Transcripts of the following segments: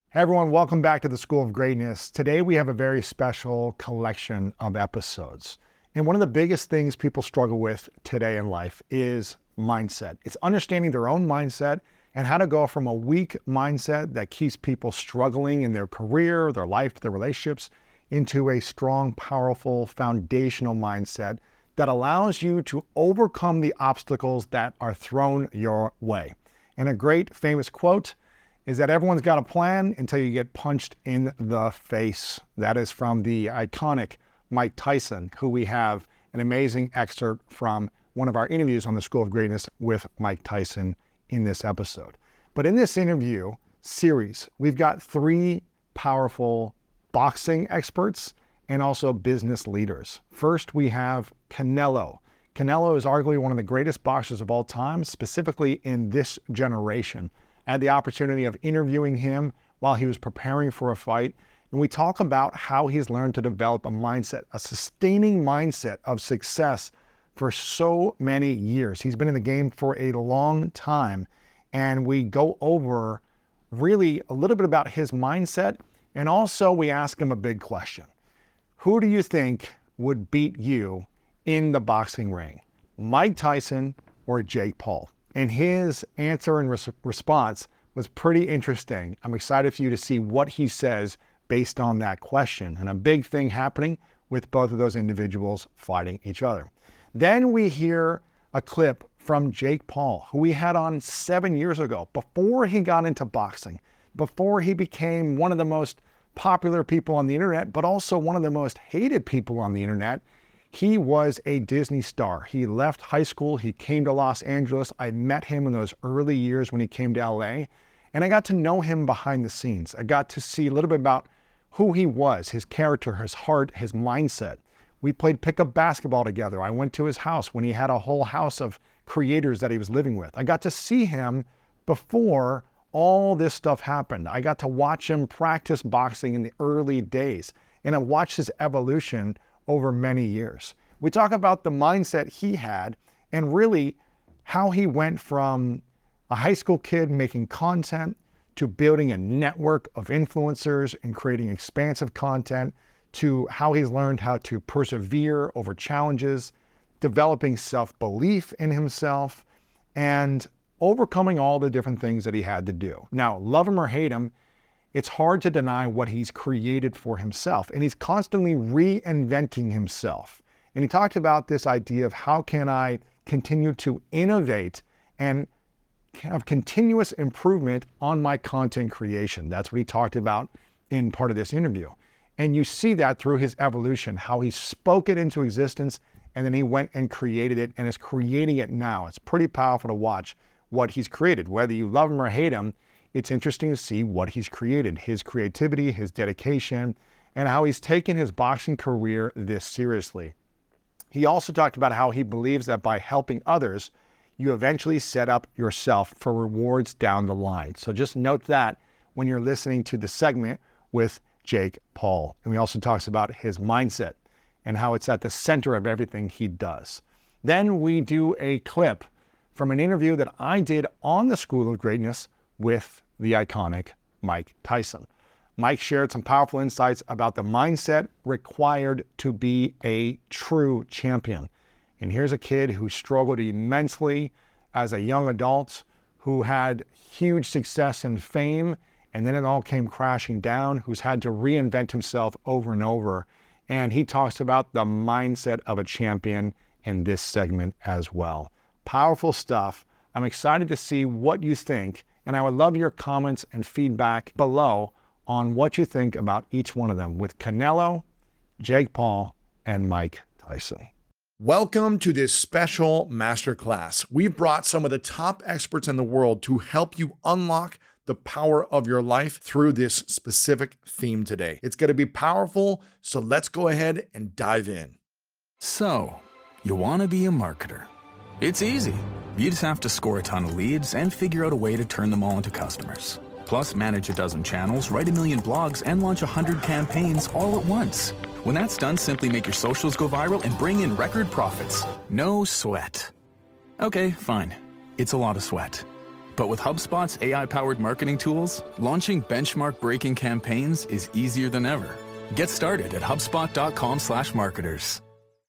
Hey everyone, welcome back to the School of Greatness. Today we have a very special collection of episodes. And one of the biggest things people struggle with today in life is mindset. It's understanding their own mindset and how to go from a weak mindset that keeps people struggling in their career, their life, their relationships, into a strong, powerful, foundational mindset that allows you to overcome the obstacles that are thrown your way. And a great famous quote is that everyone's got a plan until you get punched in the face. That is from the iconic Mike Tyson, who we have an amazing excerpt from one of our interviews on the School of Greatness with Mike Tyson in this episode. But in this interview series, we've got three powerful boxing experts and also business leaders. First, we have Canelo. Canelo is arguably one of the greatest boxers of all time, specifically in this generation. I had the opportunity of interviewing him while he was preparing for a fight. And we talk about how he's learned to develop a mindset, a sustaining mindset of success for so many years. He's been in the game for a long time. And we go over really a little bit about his mindset. And also we ask him a big question. Who do you think would beat you in the boxing ring? Mike Tyson or Jake Paul? And his answer and response was pretty interesting. I'm excited for you to see what he says based on that question. And a big thing happening with both of those individuals fighting each other. Then we hear a clip from Jake Paul, who we had on 7 years ago, before he got into boxing, before he became one of the most popular people on the internet, but also one of the most hated people on the internet. He was a Disney star. He left high school. He came to Los Angeles. I met him in those early years when he came to LA, and I got to know him behind the scenes. I got to see a little bit about who he was, his character, his heart, his mindset. We played pickup basketball together. I went to his house when he had a whole house of creators that he was living with. I got to see him before all this stuff happened. I got to watch him practice boxing in the early days, and I watched his evolution over many years. We talk about the mindset he had and really how he went from a high school kid making content to building a network of influencers and creating expansive content, to how he's learned how to persevere over challenges, developing self-belief in himself, and overcoming all the different things that he had to do. Now, love him or hate him, it's hard to deny what he's created for himself, and he's constantly reinventing himself. And he talked about this idea of how can I continue to innovate and have continuous improvement on my content creation. That's what he talked about in part of this interview. And you see that through his evolution, how he spoke it into existence, and then he went and created it and is creating it now. It's pretty powerful to watch what he's created. Whether you love him or hate him, it's interesting to see what he's created, his creativity, his dedication, and how he's taken his boxing career this seriously. He also talked about how he believes that by helping others, you eventually set up yourself for rewards down the line. So just note that when you're listening to the segment with Jake Paul. And he also talks about his mindset and how it's at the center of everything he does. Then we do a clip from an interview that I did on the School of Greatness with the iconic Mike Tyson. Mike shared some powerful insights about the mindset required to be a true champion. And here's a kid who struggled immensely as a young adult, who had huge success and fame, and then it all came crashing down, who's had to reinvent himself over and over. And he talks about the mindset of a champion in this segment as well. Powerful stuff. I'm excited to see what you think, and I would love your comments and feedback below on what you think about each one of them with Canelo, Jake Paul, and Mike Tyson. Welcome to this special masterclass. We've brought some of the top experts in the world to help you unlock the power of your life through this specific theme today. It's going to be powerful, so let's go ahead and dive in. So, you want to be a marketer. It's easy. You just have to score a ton of leads and figure out a way to turn them all into customers. Plus, manage a dozen channels, write a million blogs, and launch 100 campaigns all at once. When that's done, simply make your socials go viral and bring in record profits. No sweat. Okay, fine. It's a lot of sweat. But with HubSpot's AI-powered marketing tools, launching benchmark-breaking campaigns is easier than ever. Get started at HubSpot.com/marketers.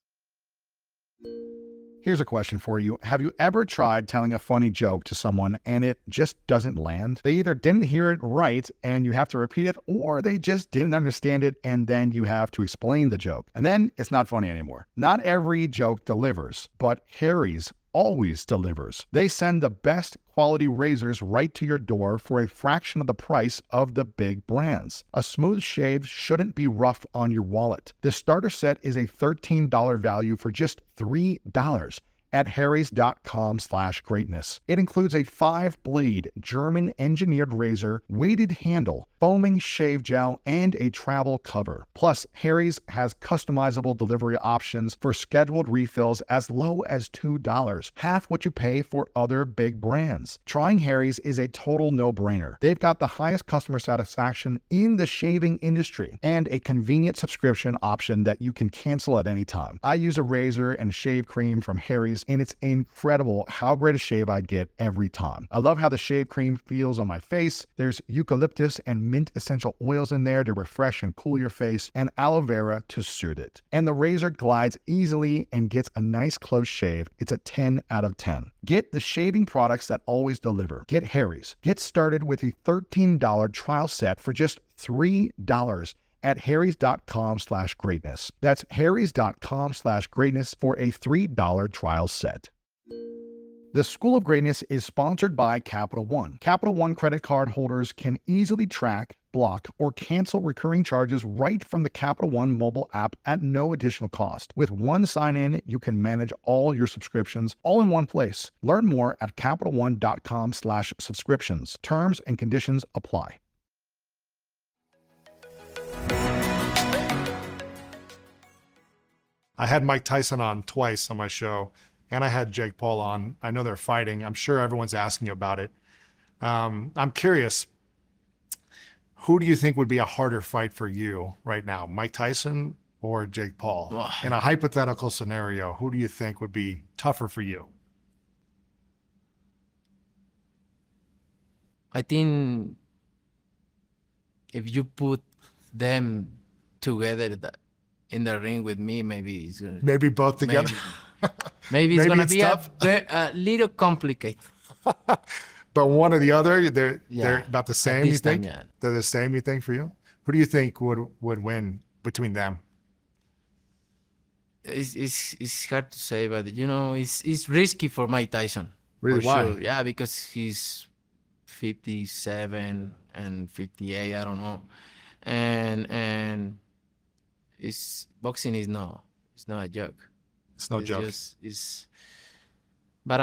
Here's a question for you. Have you ever tried telling a funny joke to someone and it just doesn't land? They either didn't hear it right and you have to repeat it, or they just didn't understand it and then you have to explain the joke. And then it's not funny anymore. Not every joke delivers, but Harry's always delivers. They send the best quality razors right to your door for a fraction of the price of the big brands. A smooth shave shouldn't be rough on your wallet. The starter set is a $13 value for just $3 at harrys.com/greatness. It includes a 5-blade German engineered razor, weighted handle, foaming shave gel, and a travel cover. Plus, Harry's has customizable delivery options for scheduled refills as low as $2, half what you pay for other big brands. Trying Harry's is a total no-brainer. They've got the highest customer satisfaction in the shaving industry and a convenient subscription option that you can cancel at any time. I use a razor and shave cream from Harry's, and it's incredible how great a shave I get every time. I love how the shave cream feels on my face. There's eucalyptus and mint essential oils in there to refresh and cool your face, and aloe vera to soothe it. And the razor glides easily and gets a nice close shave. It's a 10 out of 10. Get the shaving products that always deliver. Get Harry's. Get started with a $13 trial set for just $3 at harrys.com/greatness. That's harrys.com/greatness for a $3 trial set. The School of Greatness is sponsored by Capital One. Capital One credit card holders can easily track, block, or cancel recurring charges right from the Capital One mobile app at no additional cost. With one sign-in, you can manage all your subscriptions all in one place. Learn more at capitalone.com/subscriptions. Terms and conditions apply. I had Mike Tyson on twice on my show, and I had Jake Paul on. I know they're fighting. I'm sure everyone's asking you about it. I'm curious, who do you think would be a harder fight for you right now, Mike Tyson or Jake Paul? Wow. In a hypothetical scenario, who do you think would be tougher for you? I think if you put them together in the ring with me, maybe it's gonna Maybe both together. maybe it's Maybe gonna it's be tough. a little complicated. But one or the other, they're Yeah, about the at same, you this time, think? yeah. They're the same, you think, for you? Who do you think would win between them? It's hard to say, but it's risky for Mike Tyson. Really? For Why? sure. Yeah, because he's 57 and 58, I don't know. And it's boxing is it's not a joke. It's no joke. But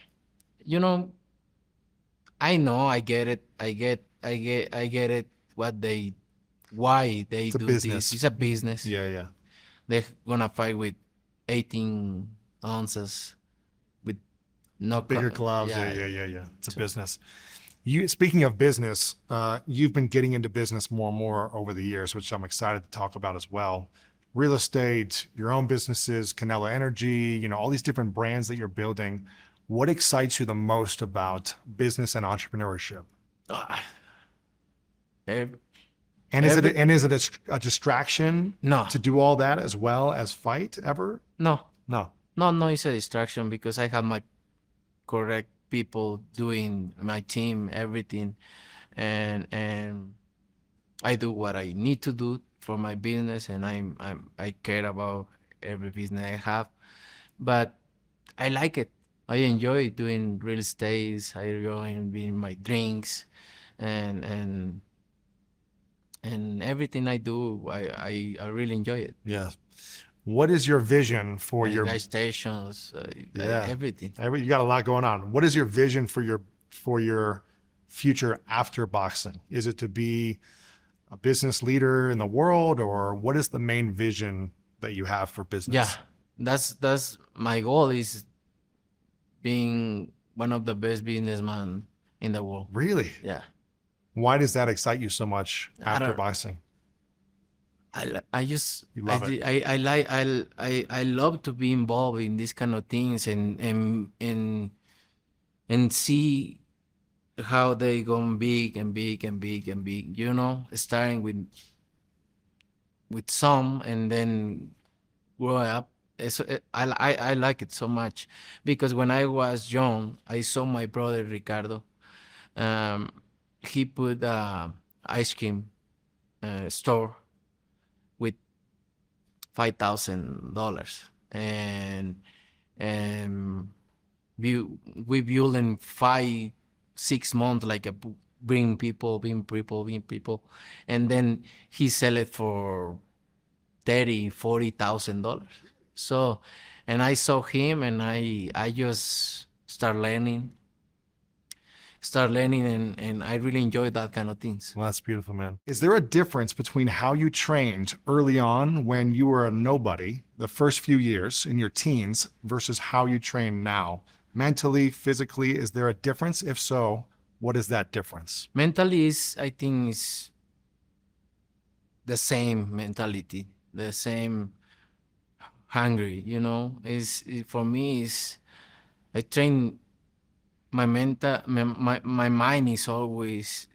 I know, I get it. I get it. Why they It's a do business. this? It's a business. Yeah. They're gonna fight with 18 ounces with no Bigger co- gloves. Yeah, Yeah. It's a business. Speaking of business, you've been getting into business more and more over the years, which I'm excited to talk about as well. Real estate, your own businesses, Canelo Energy, all these different brands that you're building. What excites you the most about business and entrepreneurship? Ah. And is it a distraction No, to do all that as well as fight ever? no, No. it's a distraction because I have my correct people doing my team, everything, and I do what I need to do for my business, and I care about every business I have, but I like it. I enjoy doing real estate. I enjoy being my drinks, and everything I do. I really enjoy it. Yeah. What is your vision for your Gas stations, Yeah. everything. You got a lot going on. What is your vision for your future after boxing? Is it to be a business leader in the world, or what is the main vision that you have for business? Yeah, that's my goal is being one of the best businessmen in the world. Really? Yeah, Why does that excite you so much I after don't- boxing? I just You love it. I love to be involved in these kind of things and see how they gone big and big and big and big, starting with some and then grow up. I like it so much because when I was young, I saw my brother Ricardo. Um, he put ice cream store with $5,000, and we built in 5 6 months like bring people, and then he sell it for 30 40 thousand dollars. So, and I saw him, and I just start learning, and I really enjoy that kind of things. Well, that's beautiful, man. Is there a difference between how you trained early on when you were a nobody, the first few years in your teens, versus how you train now? Mentally, physically, is there a difference? If so, what is that difference? Mentally I think is the same mentality, the same hungry, for me is I train my mind is always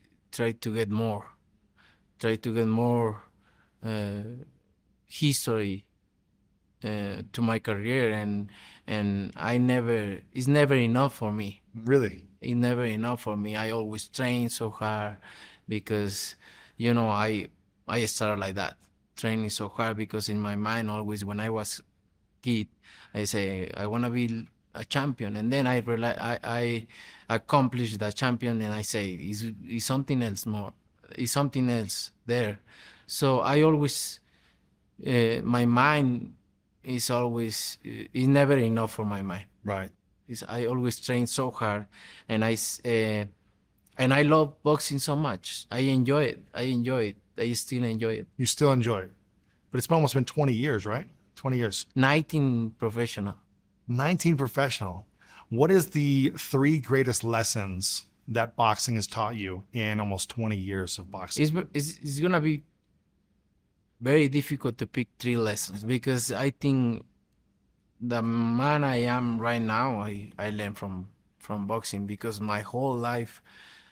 try to get more uh, history to my career, and it's never enough for me. Really? It's never enough for me. I always train so hard because I started like that, training so hard, because in my mind always when I was kid, I say I want to be a champion, and then I realize I accomplished the champion, and I say is something else more, is something else there. So I always my mind is always is never enough for my mind. Right. I always train so hard, and and I love boxing so much. I enjoy it. I still enjoy it. You still enjoy it. But it's almost been 20 years, right? 20 years. 19 professional. 19 professional. What is the 3 greatest lessons that boxing has taught you in almost 20 years of boxing? It's gonna be very difficult to pick 3 lessons, because I think the man I am right now, I learned from boxing, because my whole life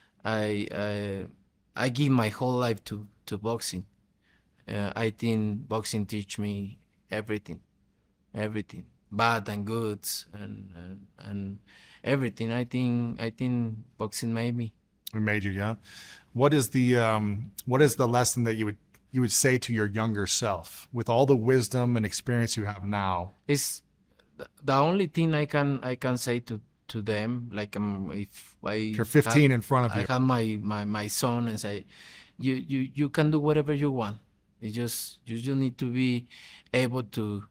I give my whole life to boxing. I think boxing teach me everything, bad and goods, and everything. I think boxing made me. We made you, yeah. What is the lesson that you would say to your younger self with all the wisdom and experience you have now? It's the only thing I can say to them, like if You're 15 in front of I you. have my son, and say, you can do whatever you want. You just need to be able to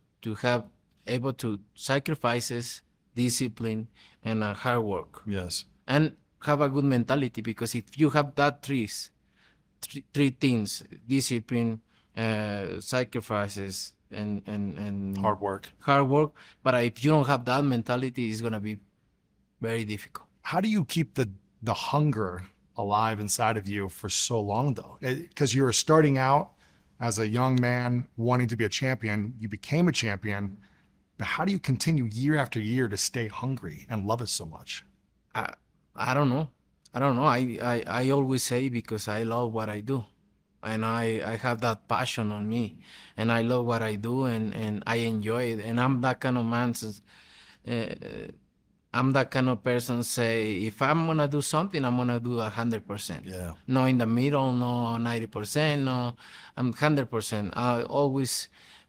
sacrifices, discipline, and hard work, Yes. and have a good mentality. Because if you have that three things: discipline, sacrifices, and Hard work. but if you don't have that mentality, it's gonna be very difficult. How do you keep the hunger alive inside of you for so long, though? Because you were starting out as a young man wanting to be a champion. You became a champion. But how do you continue year after year to stay hungry and love it so much? I don't know. I always say, because I love what I do, and I have that passion on me, and I love what I do, and I enjoy it. And I'm that kind of man. I'm that kind of person, say, if I'm gonna do something, I'm gonna do 100%. Yeah. No in the middle, no 90%, no, I'm 100%. I always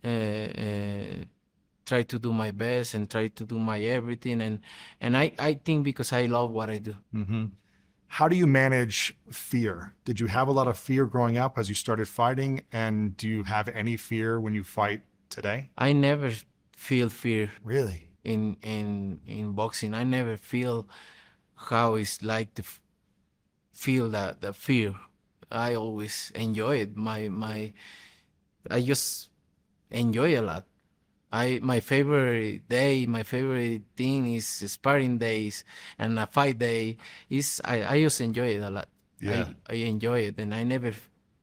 try to do my best and try to do my everything, and I think because I love what I do. Mm-hmm. How do you manage fear? Did you have a lot of fear growing up as you started fighting? And do you have any fear when you fight today? I never feel fear Really? in boxing. I never feel how it's like to feel the fear. I always enjoy it. I just enjoy a lot. My favorite day, my favorite thing is sparring days, and a fight day is I just enjoy it a lot. Yeah. I enjoy it, and I never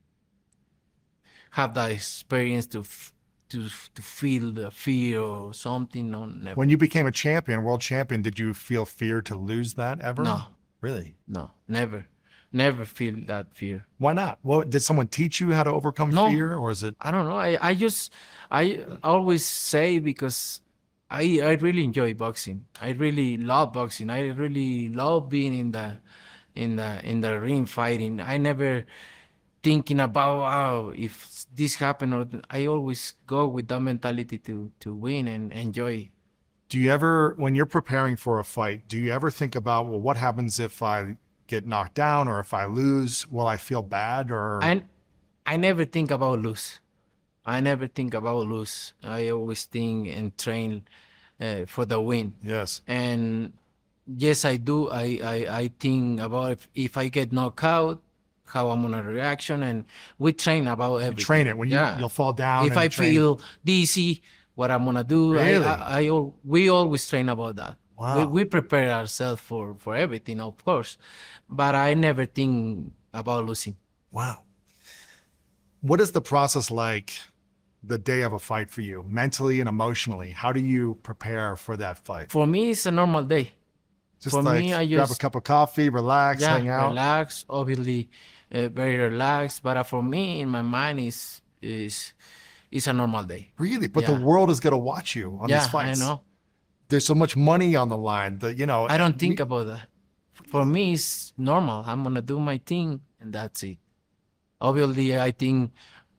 have that experience to feel the fear or something. No, never. When you became a champion, world champion, did you feel fear to lose that ever? No, Really? No, never feel that fear. Why not? Well, did someone teach you how to overcome No. fear, or is it? I don't know. I always say because I really enjoy boxing. I really love boxing. I really love being in the ring fighting. I never thinking about if this happened or I always go with that mentality to win and enjoy. Do you ever, when you're preparing for a fight, do you ever think about, well, what happens if I get knocked down or if I lose? Will I feel bad or? And I never think about lose. I never think about lose. I always think and train for the win. Yes. And yes, I do. I think about if I get knocked out, how I'm gonna reaction, and we train about everything. Train it when you'll fall down. If and I train. feel dizzy, what I'm gonna do. Really? We always train about that. Wow. We prepare ourselves for everything, of course, but I never think about losing. Wow. What is the process like the day of a fight for you, mentally and emotionally? How do you prepare for that fight? For me, it's a normal day. Just for like me, I grab a just cup of coffee, relax, hang out. relax. Obviously, very relaxed. But for me, in my mind, is a normal day. Really? But the Yeah. world is going to watch you on these Yeah, I fights. know. There's so much money on the line that, I don't think about that. For me, it's normal. I'm gonna do my thing, and that's it. Obviously, I think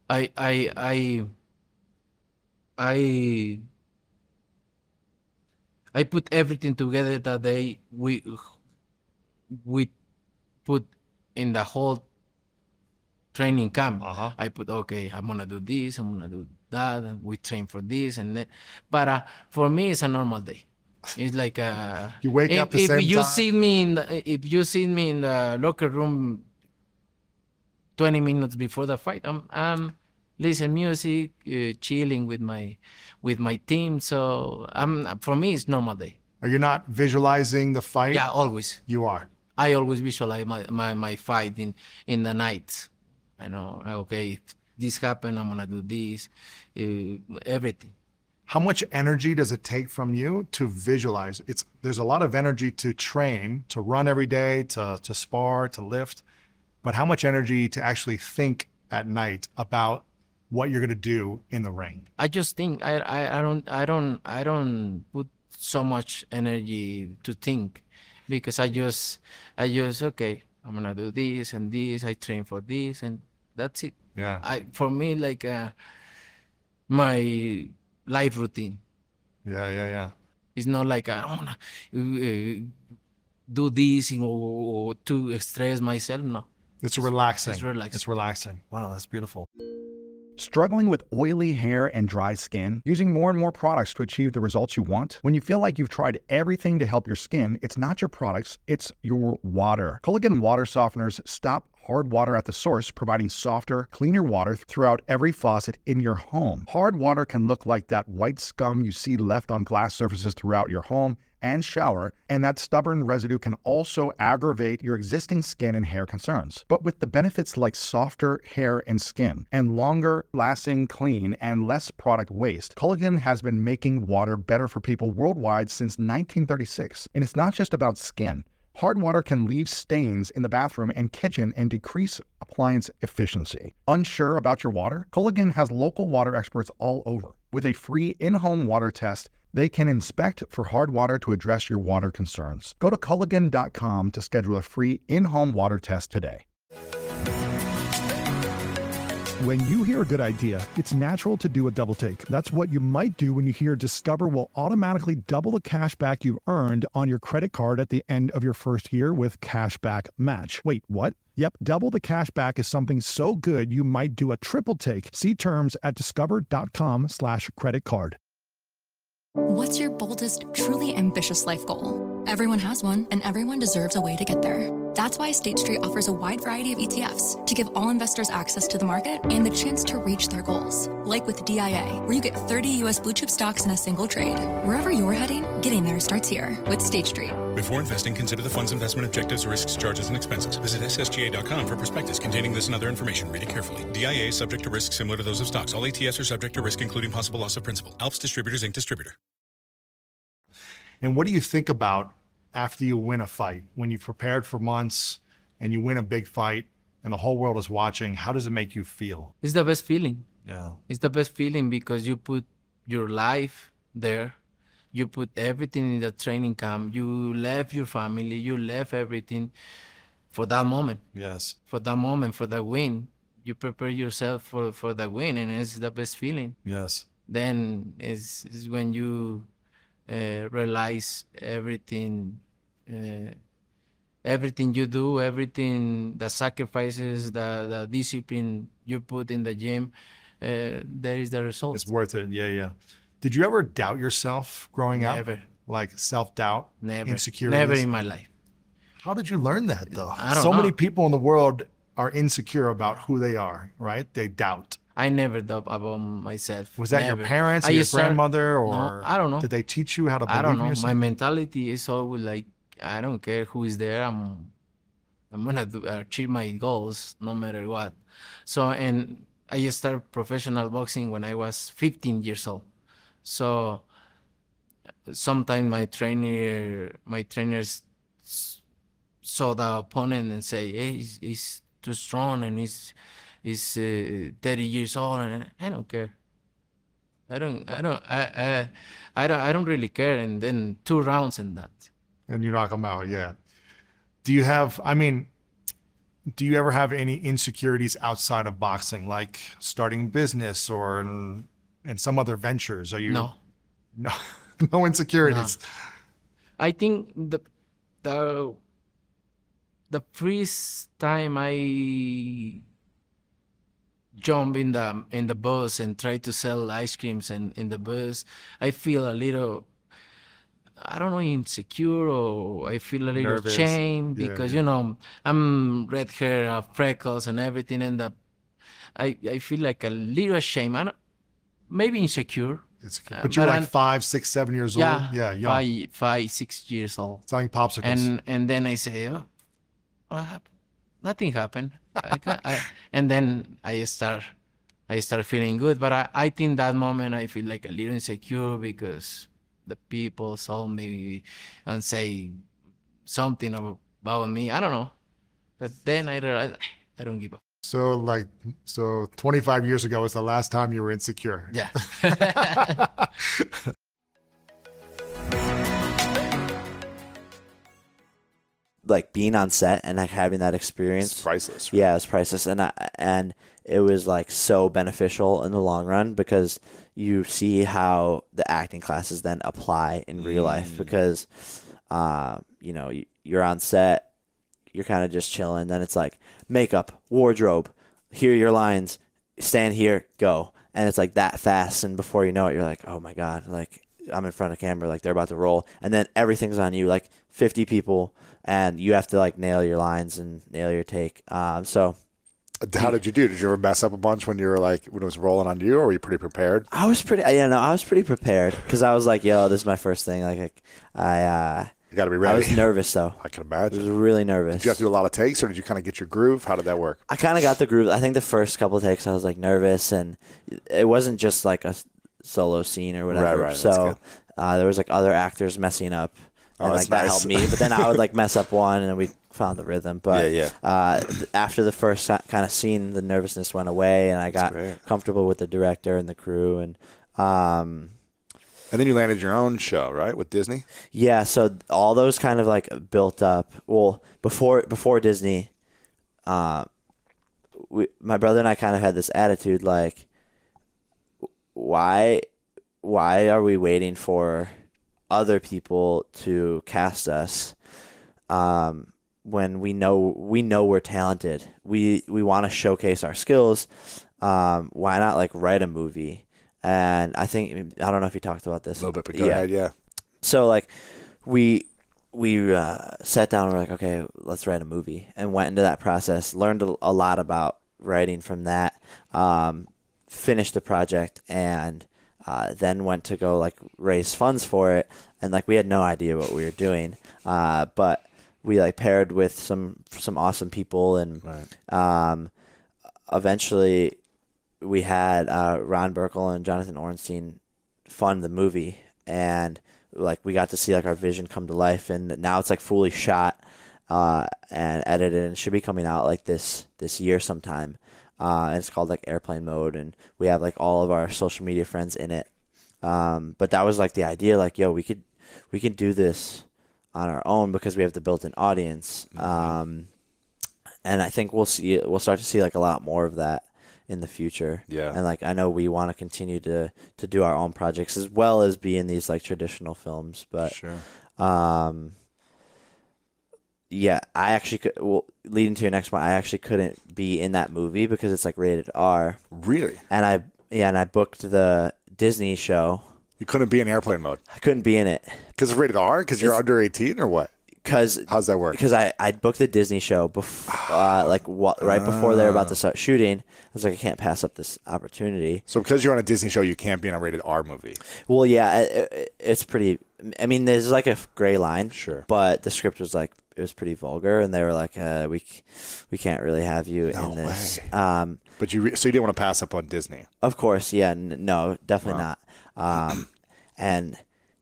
I I put everything together that we put in the whole training camp. Uh-huh. I put, okay, I'm gonna do this, I'm gonna do that, and we train for this and that. But for me, it's a normal day. It's like You wake up the if same you time? see me if you see me in the locker room 20 minutes before the fight, I'm listen music, chilling with my team. So for me, it's normal day. Are you not visualizing the fight? Yeah, always. You are. I always visualize my fight in the night. I know, okay, if this happened, I'm gonna do this, everything. How much energy does it take from you to visualize? There's a lot of energy to train, to run every day, to spar, to lift, but how much energy to actually think at night about what you're gonna do in the ring? I just think I don't put so much energy to think, because I just okay, I'm gonna do this and this. I train for this, and that's it. Yeah. For me, like my life routine. Yeah. It's not like I wanna do this or to stress myself. No. It's relaxing. It's relaxing. It's relaxing. Wow, that's beautiful. Struggling with oily hair and dry skin? Using more and more products to achieve the results you want? When you feel like you've tried everything to help your skin, it's not your products, it's your water. Culligan water softeners stop hard water at the source, providing softer, cleaner water throughout every faucet in your home. Hard water can look like that white scum you see left on glass surfaces throughout your home and shower, and that stubborn residue can also aggravate your existing skin and hair concerns. But with the benefits like softer hair and skin, and longer lasting clean and less product waste, Culligan has been making water better for people worldwide since 1936. And it's not just about skin. Hard water can leave stains in the bathroom and kitchen and decrease appliance efficiency. Unsure about your water? Culligan has local water experts all over. With a free in-home water test, they can inspect for hard water to address your water concerns. Go to Culligan.com to schedule a free in-home water test today. When you hear a good idea, it's natural to do a double take. That's what you might do when you hear Discover will automatically double the cash back you've earned on your credit card at the end of your first year with Cashback Match. Wait, what? Yep, double the cash back is something so good you might do a triple take. See terms at discover.com/credit card. What's your boldest, truly ambitious life goal? Everyone has one, and everyone deserves a way to get there. That's why State Street offers a wide variety of ETFs to give all investors access to the market and the chance to reach their goals. Like with DIA, where you get 30 U.S. blue chip stocks in a single trade. Wherever you're heading, getting there starts here with State Street. Before investing, consider the fund's investment objectives, risks, charges, and expenses. Visit ssga.com for prospectus containing this and other information. Read it carefully. DIA is subject to risks similar to those of stocks. All ETFs are subject to risk, including possible loss of principal. Alps Distributors, Inc. Distributor. And what do you think about after you win a fight, when you've prepared for months and you win a big fight and the whole world is watching, how does it make you feel? It's the best feeling. Yeah. It's the best feeling because you put your life there. You put everything in the training camp. You left your family. You left everything for that moment, Yes. for the win. You prepare yourself for the win, and it's the best feeling. Yes. Then is when you realize everything, everything you do, everything, the sacrifices, the discipline you put in the gym, there is the result. It's worth it. Yeah. Yeah. Did you ever doubt yourself growing up? Never, Like self-doubt, never, insecurities? never in my life. How did you learn that though? I don't So many know. people in the world are insecure about who they are, right? They doubt. I never doubt about myself. Was that Never. your parents I or your just start- grandmother No, or I don't know. did they teach you how to believe I don't in know. yourself? My mentality is always like, I don't care who is there. I'm gonna achieve my goals no matter what. So, and I just started professional boxing when I was 15 years old. So sometimes my trainers saw the opponent and say, "Hey, he's too strong and he's 30 years old," and I don't care. I don't really care. And then 2 rounds and that. And you knock them out. Yeah. Do you have, I mean, do you ever have any insecurities outside of boxing, like starting business or in some other ventures? Are you No. no, no insecurities? I think the first time I jump in the bus and try to sell ice creams and in the bus, I feel a little, I don't know, insecure, or I feel a little Nervous. shame Yeah, because yeah. I'm red hair, have freckles and everything, and I feel like a little ashamed. I don't, maybe insecure. But you're but like I'm- 5, 6, 7 years old. Yeah. Young. 5, 6 years old. Selling popsicles. And then I say, oh, what happened? Nothing happened. And then I start feeling good. But I think that moment I feel like a little insecure because the people saw me and say something about me. I don't know. But then I realized I don't give up. So 25 years ago was the last time you were insecure. Yeah. Like being on set and like having that experience. It's priceless. Yeah, it's priceless, and it was like so beneficial in the long run because you see how the acting classes then apply in real life because, you're on set, you're kind of just chilling. Then it's like makeup, wardrobe, here are your lines, stand here, go, and it's like that fast. And before you know it, you're like, oh my god, like I'm in front of camera, like they're about to roll, and then everything's on you, like 50 people. And you have to like nail your lines and nail your take. So How did you do? Did you ever mess up a bunch when you were like when it was rolling on you, or were you pretty prepared? I was pretty prepared because I was like, yo, this is my first thing. Like I You got to be I ready. was nervous though. I can I was imagine. really nervous. Did you have to do a lot of takes, or did you kind of get your groove? How did that work? I kind of got the groove. I think the first couple of takes I was like nervous, and it wasn't just like a solo scene or whatever. right, that's So there was like other actors messing up. And that's like that nice. helped me, but then I would like mess up one, and then we found the rhythm. But Yeah, after the first kind of scene, the nervousness went away, and I got great. comfortable with the director and the crew, and And then you landed your own show, right, with Disney? yeah. So all those kind of like built up. Well, before Disney, my brother and I kind of had this attitude like, why are we waiting for other people to cast us when we know we're talented? We want to showcase our skills. Why not like write a movie? And I don't know if you talked about this A little bit, but go ahead. Yeah. so like we sat down and we're like, okay, let's write a movie, and went into that process, learned a lot about writing from that, finished the project, and then went to go like raise funds for it. And like we had no idea what we were doing, but we like paired with some awesome people, and eventually we had Ron Burkle and Jonathan Ornstein fund the movie, and like we got to see like our vision come to life, and now it's like fully shot and edited, and should be coming out like this year sometime. And it's called like Airplane Mode, and we have like all of our social media friends in it. But that was like the idea, like, yo, we could do this on our own because we have the built-in audience. And I think we'll start to see like a lot more of that in the future. Yeah. And like I know we want to continue to do our own projects as well as be in these like traditional films. But Sure. yeah, I actually could. Well, leading to your next one, I actually couldn't be in that movie because it's like rated R. Really? And I booked the Disney show. You couldn't be in airplane mode I couldn't be in it because it's rated R because you're It's- under 18 or what? because How's that work? I booked the Disney show right before they were about to start shooting. I was like, I can't pass up this opportunity. So because you're on a Disney show, you can't be in a rated R movie. Well, yeah, it's pretty. I mean, there's like a gray line. Sure. But the script was like it was pretty vulgar, and they were like, we can't really have you No in this. way. But so you didn't want to pass up on Disney. Of course, yeah, no, definitely not. And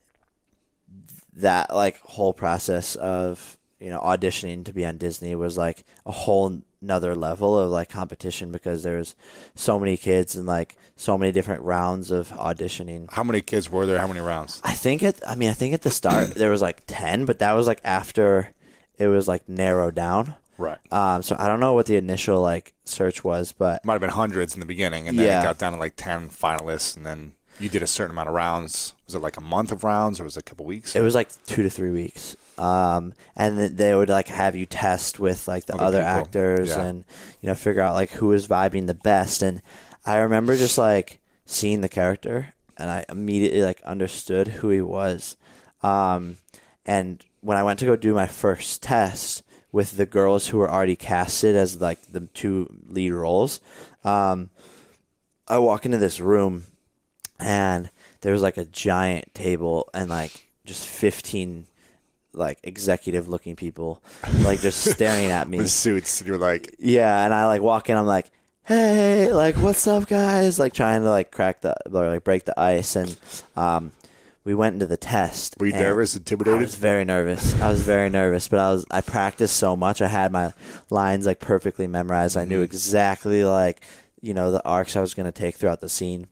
that like whole process of auditioning to be on Disney was like a whole another level of like competition because there's so many kids and like so many different rounds of auditioning. How many kids were there? How many rounds? I think at the start there was like 10, but that was like after it was like narrowed down. Right. So I don't know what the initial like search was, but Might have been hundreds in the beginning, and then Yeah. it got down to like 10 finalists, and then you did a certain amount of rounds. Was it like a month of rounds, or was it a couple weeks? it was like 2 to 3 weeks. And then they would like have you test with like the Other other people. actors Yeah. and figure out like who was vibing the best. And I remember just like seeing the character, and I immediately like understood who he was. And when I went to go do my first test with the girls who were already casted as like the 2 lead roles, I walk into this room, and there was like a giant table and like just 15 like executive looking people like just staring at me. With suits, and you're like, Yeah, and I like walk in, I'm like, hey, like what's up guys? Like trying to like break the ice. And we went into the test. were you and nervous, I intimidated? was very nervous. But I practiced so much. I had my lines like perfectly memorized. I knew exactly like, the arcs I was going to take throughout the scene.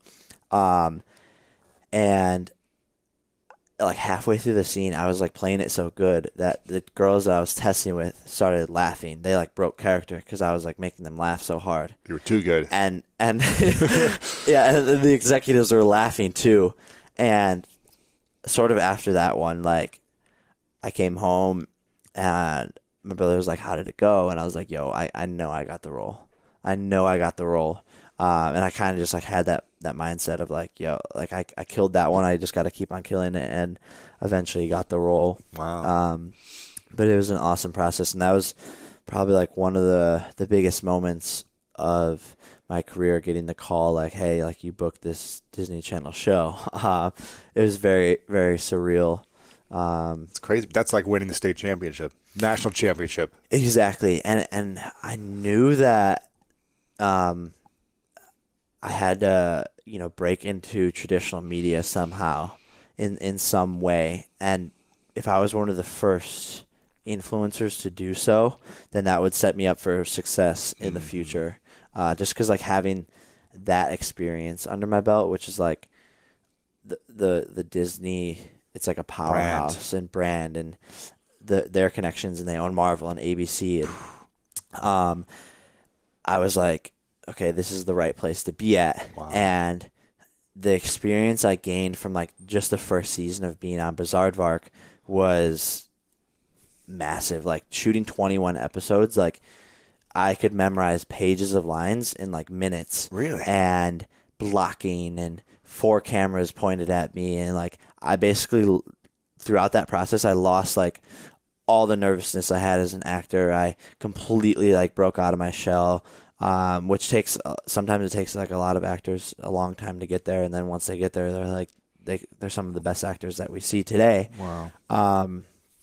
And like halfway through the scene, I was like playing it so good that the girls that I was testing with started laughing. They like broke character because I was like making them laugh so hard. You were too good. And yeah, and the executives were laughing too. And sort of after that one, like I came home and my brother was like, how did it go? And I was like, yo, I know I got the role. And I kind of just like had that mindset of like, yo, like I killed that one. I just got to keep on killing it, and eventually got the role. Wow. But it was an awesome process, and that was probably like one of the biggest moments of my career, getting the call like, hey, like you booked this Disney Channel show. It was very, very surreal. It's crazy. That's like winning the state championship, national championship. Exactly. And I knew that I had to, break into traditional media somehow in some way. And if I was one of the first influencers to do so, then that would set me up for success in the future. Just because like having that experience under my belt, which is like the Disney, it's like a powerhouse and brand, and their connections, and they own Marvel and ABC. And I was like, okay, this is the right place to be at. Wow. And the experience I gained from like just the first season of being on Bizarrevark was massive. Like shooting 21 episodes, like I could memorize pages of lines in like minutes. Really? And blocking and 4 cameras pointed at me, and like I basically throughout that process I lost like all the nervousness I had as an actor. I completely like broke out of my shell. Which takes sometimes it takes like a lot of actors a long time to get there, and then once they get there, they're like they're some of the best actors that we see today. Wow.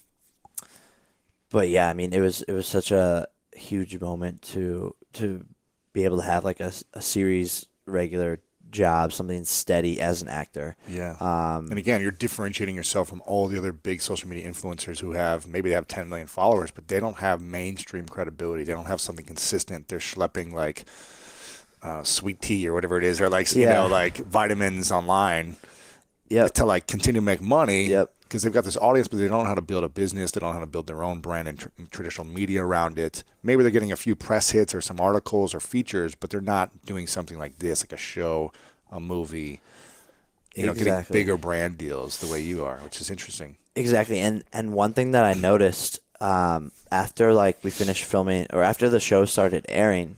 But yeah, I mean, it was such a huge moment to be able to have like a series regular job, something steady as an actor. Yeah. And again, you're differentiating yourself from all the other big social media influencers who have, maybe they have 10 million followers, but they don't have mainstream credibility. They don't have something consistent. They're schlepping like sweet tea or whatever it is, or like, you know, like vitamins online to like continue to make money. Yep. Because they've got this audience, but they don't know how to build a business. They don't know how to build their own brand and traditional media around it. Maybe they're getting a few press hits or some articles or features, but they're not doing something like this, like a show, a movie, you know, getting bigger brand deals the way you are, which is interesting. Exactly. And one thing that I noticed after like we finished filming or after the show started airing,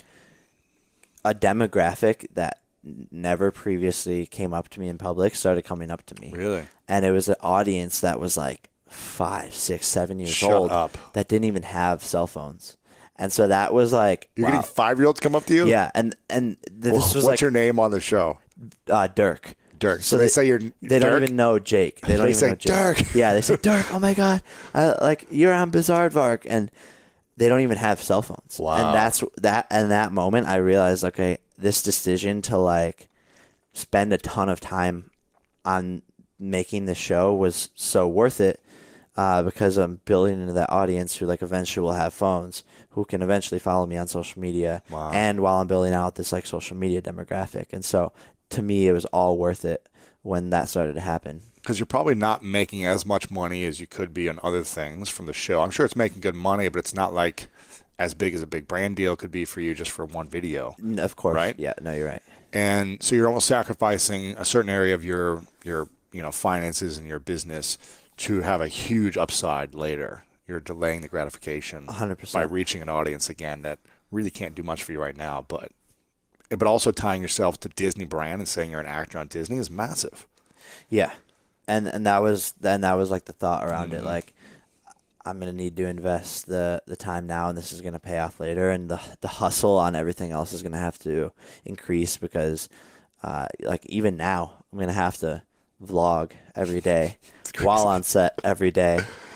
a demographic that never previously came up to me in public started coming up to me. Really? And it was an audience that was like 5, 6, 7 years Shut old up. that didn't even have cell phones. And so that was like, You're getting 5-year-olds come up to you? yeah. And this was What's like your name on the show? Dirk. Dirk. So they say you're They don't Dirk? even know Jake. They don't They even say know Jake. Dirk. Yeah, they say Dirk. Oh my God, like you're on Bizarrevark, and they don't even have cell phones. Wow. And that's that. And that moment, I realized, okay, this decision to like spend a ton of time on making the show was so worth it because I'm building into that audience who like eventually will have phones, who can eventually follow me on social media, and while I'm building out this like social media demographic. And so to me, it was all worth it when that started to happen. Because you're probably not making as much money as you could be on other things from the show. I'm sure it's making good money, but it's not like as big as a big brand deal could be for you just for one video. Of course. Right? Yeah, no, you're right. And so you're almost sacrificing a certain area of your finances and your business to have a huge upside later. You're delaying the gratification 100%. by reaching an audience again that really can't do much for you right now, but also tying yourself to Disney brand and saying you're an actor on Disney is massive. Yeah. And that was like the thought around it. Like, I'm going to need to invest the time now, and this is going to pay off later. And the hustle on everything else is going to have to increase because, like, even now, I'm going to have to vlog every day while on set every day.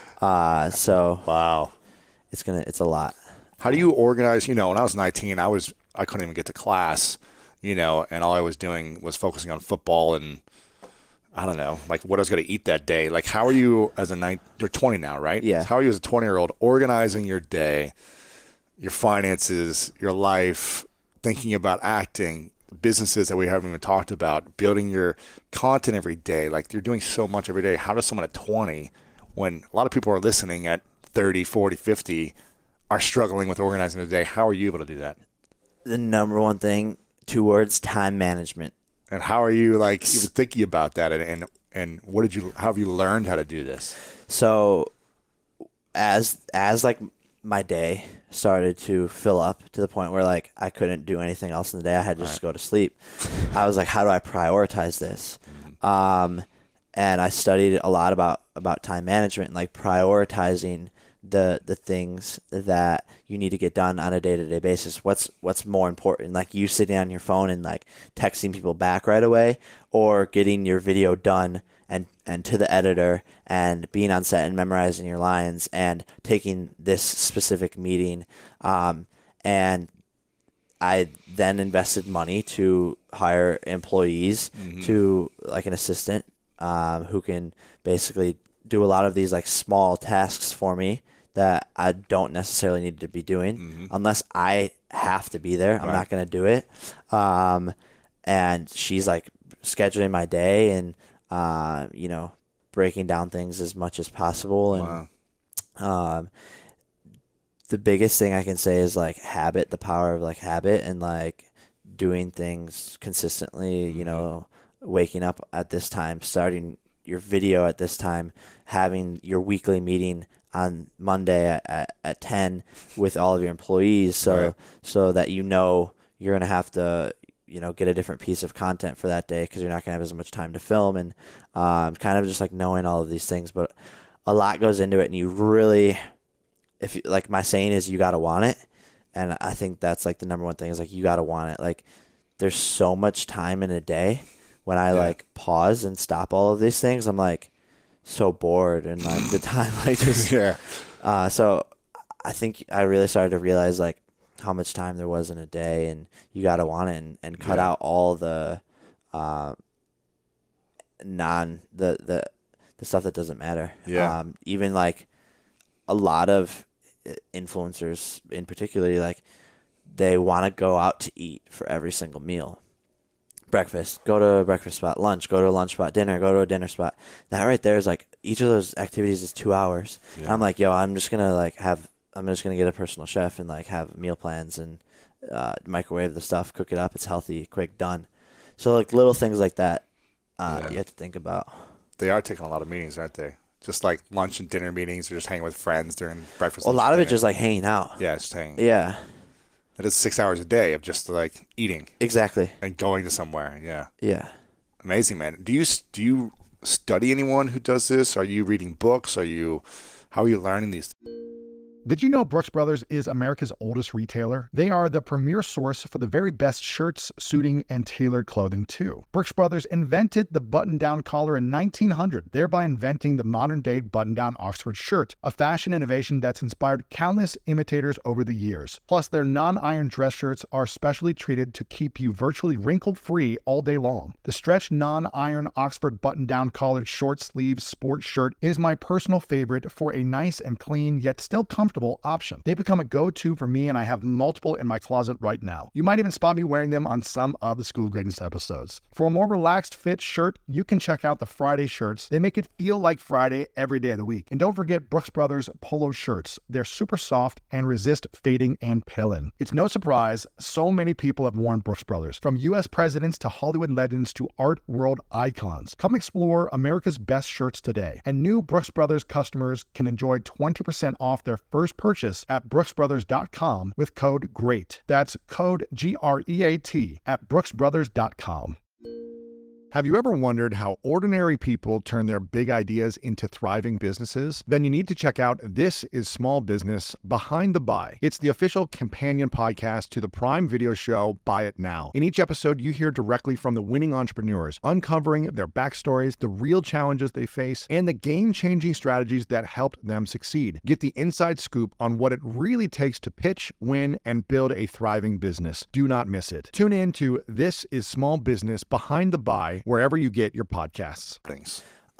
So wow, it's a lot. How do you organize? When I was 19, I couldn't even get to class, and all I was doing was focusing on football and I don't know, like what I was going to eat that day. Like, how are you you're 20 now, right? Yeah. How are you as a 20-year-old organizing your day, your finances, your life, thinking about acting, businesses that we haven't even talked about, building your content every day? Like, you're doing so much every day. How does someone at 20, when a lot of people are listening at 30, 40, 50, are struggling with organizing the day? How are you able to do that? The number one thing, 2 words, time management. And how are you even thinking about that? And how have you learned how to do this? So as like my day started to fill up to the point where like I couldn't do anything else in the day, I had to just go to sleep. I was like, how do I prioritize this? And I studied a lot about time management and like prioritizing the things that you need to get done on a day-to-day basis. What's more important, like you sitting on your phone and like texting people back right away, or getting your video done and to the editor and being on set and memorizing your lines and taking this specific meeting. And I then invested money to hire employees to like an assistant who can basically do a lot of these like small tasks for me that I don't necessarily need to be doing unless I have to be there. I'm not going to do it. And she's like scheduling my day and, breaking down things as much as possible. And, the biggest thing I can say is like habit, the power of like habit and like doing things consistently, waking up at this time, starting your video at this time, having your weekly meeting on Monday at 10 with all of your employees. So that, you're going to have to, get a different piece of content for that day because you're not going to have as much time to film, and kind of just like knowing all of these things. But a lot goes into it, and you really, like my saying is, you got to want it. And I think that's like the number one thing is like, you got to want it. Like, there's so much time in a day when I like pause and stop all of these things, I'm like so bored, and like the time like just so I think I really started to realize like how much time there was in a day, and you got to want it and cut out all the uh, the stuff that doesn't matter. Yeah. Even like a lot of influencers in particular, like they want to go out to eat for every single meal. Breakfast, go to a breakfast spot. Lunch, go to a lunch spot. Dinner, go to a dinner spot. That right there is like each of those activities is 2 hours. Yeah. I'm like, yo, I'm just gonna get a personal chef and like have meal plans and microwave the stuff, cook it up. It's healthy, quick, done. So like little things like that, Yeah. you have to think about. They are taking a lot of meetings, aren't they? Just like lunch and dinner meetings, or just hanging with friends during breakfast. A lunch, lot of and it just like hanging out. yeah, just hanging. Yeah, That is 6 hours a day of just like eating exactly. and going to somewhere. Yeah, Yeah. amazing, man. Do you study anyone who does this? Are you reading books? How are you learning these? Did you know Brooks Brothers is America's oldest retailer? They are the premier source for the very best shirts, suiting, and tailored clothing too. Brooks Brothers invented the button-down collar in 1900, thereby inventing the modern-day button-down Oxford shirt, a fashion innovation that's inspired countless imitators over the years. Plus, their non-iron dress shirts are specially treated to keep you virtually wrinkle-free all day long. The stretch non-iron Oxford button-down collared short sleeve sports shirt is my personal favorite for a nice and clean yet still comfortable option. They become a go-to for me, and I have multiple in my closet right now. You might even spot me wearing them on some of the School of Greatness episodes. For a more relaxed fit shirt, you can check out the Friday shirts. They make it feel like Friday every day of the week. And don't forget Brooks Brothers polo shirts. They're super soft and resist fading and pilling. It's no surprise so many people have worn Brooks Brothers, from U.S. presidents to Hollywood legends to art world icons. Come explore America's best shirts today. And new Brooks Brothers customers can enjoy 20% off their first purchase at brooksbrothers.com with code GREAT. That's code GREAT at brooksbrothers.com. Have you ever wondered how ordinary people turn their big ideas into thriving businesses? Then you need to check out This is Small Business Behind the Buy. It's the official companion podcast to the Prime Video show Buy It Now. In each episode, you hear directly from the winning entrepreneurs, uncovering their backstories, the real challenges they face, and the game-changing strategies that helped them succeed. Get the inside scoop on what it really takes to pitch, win, and build a thriving business. Do not miss it. Tune in to This is Small Business Behind the Buy wherever you get your podcasts. Things.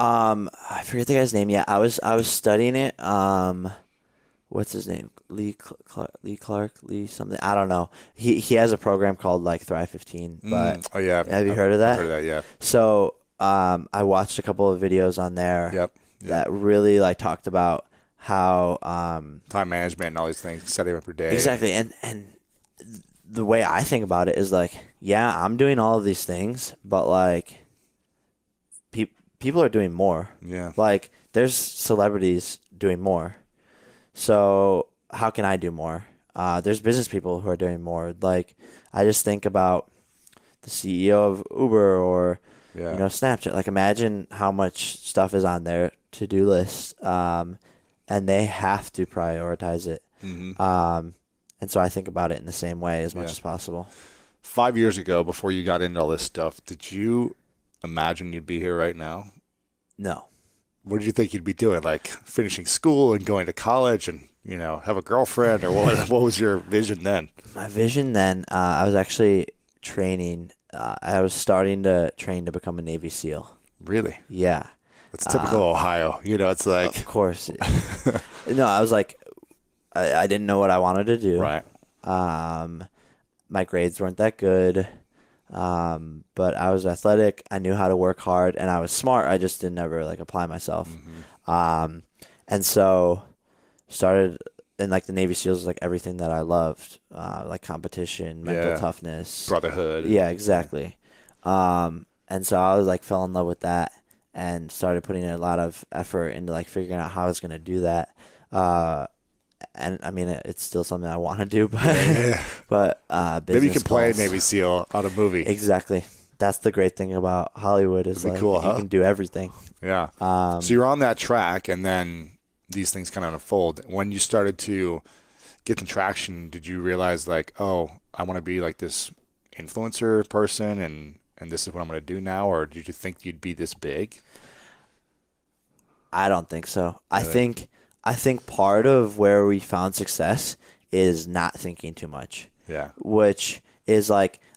I forget the guy's name. Yeah, I was studying it. What's his name? Lee Clark, Lee something. I don't know. He has a program called like Thrive 15. But Oh yeah. have you heard of that? I've heard of that. Yeah. So I watched a couple of videos on there. Yep. That really like talked about how Time management and all these things, setting up your day. exactly, and the way I think about it is like, yeah, I'm doing all of these things, but like people are doing more. Yeah. Like there's celebrities doing more. So how can I do more? There's business people who are doing more. Like I just think about the CEO of Uber or Yeah. Snapchat. Like imagine how much stuff is on their to-do list, and they have to prioritize it. Mm-hmm. And so I think about it in the same way as much Yeah. as possible. 5 years ago, before you got into all this stuff, did you imagine you'd be here right now? No. What did you think you'd be doing? Like finishing school and going to college and, have a girlfriend, or what was your vision then? My vision then, I was actually training. I was starting to train to become a Navy SEAL. Really? Yeah. That's typical Ohio. It's like, Of course. No, I was like, I didn't know what I wanted to do. right. My grades weren't that good. But I was athletic. I knew how to work hard, and I was smart. I just didn't ever like apply myself. And so started in like the Navy SEALs, like everything that I loved, like competition, mental Yeah. toughness. Brotherhood. Yeah, exactly. And so I was like fell in love with that and started putting a lot of effort into like figuring out how I was going to do that. And I mean, it's still something I want to do, but Yeah. but Maybe you business could play calls. Navy SEAL on a movie. Exactly. That's the great thing about Hollywood is That'd be like cool, you huh? can do everything. Yeah. Um, So you're on that track, and then these things kind of unfold. When you started to get the traction, did you realize like, oh, I want to be like this influencer person, and this is what I'm going to do now? Or did you think you'd be this big? I don't think so. Really? I think part of where we found success is not thinking too much, Yeah. which is like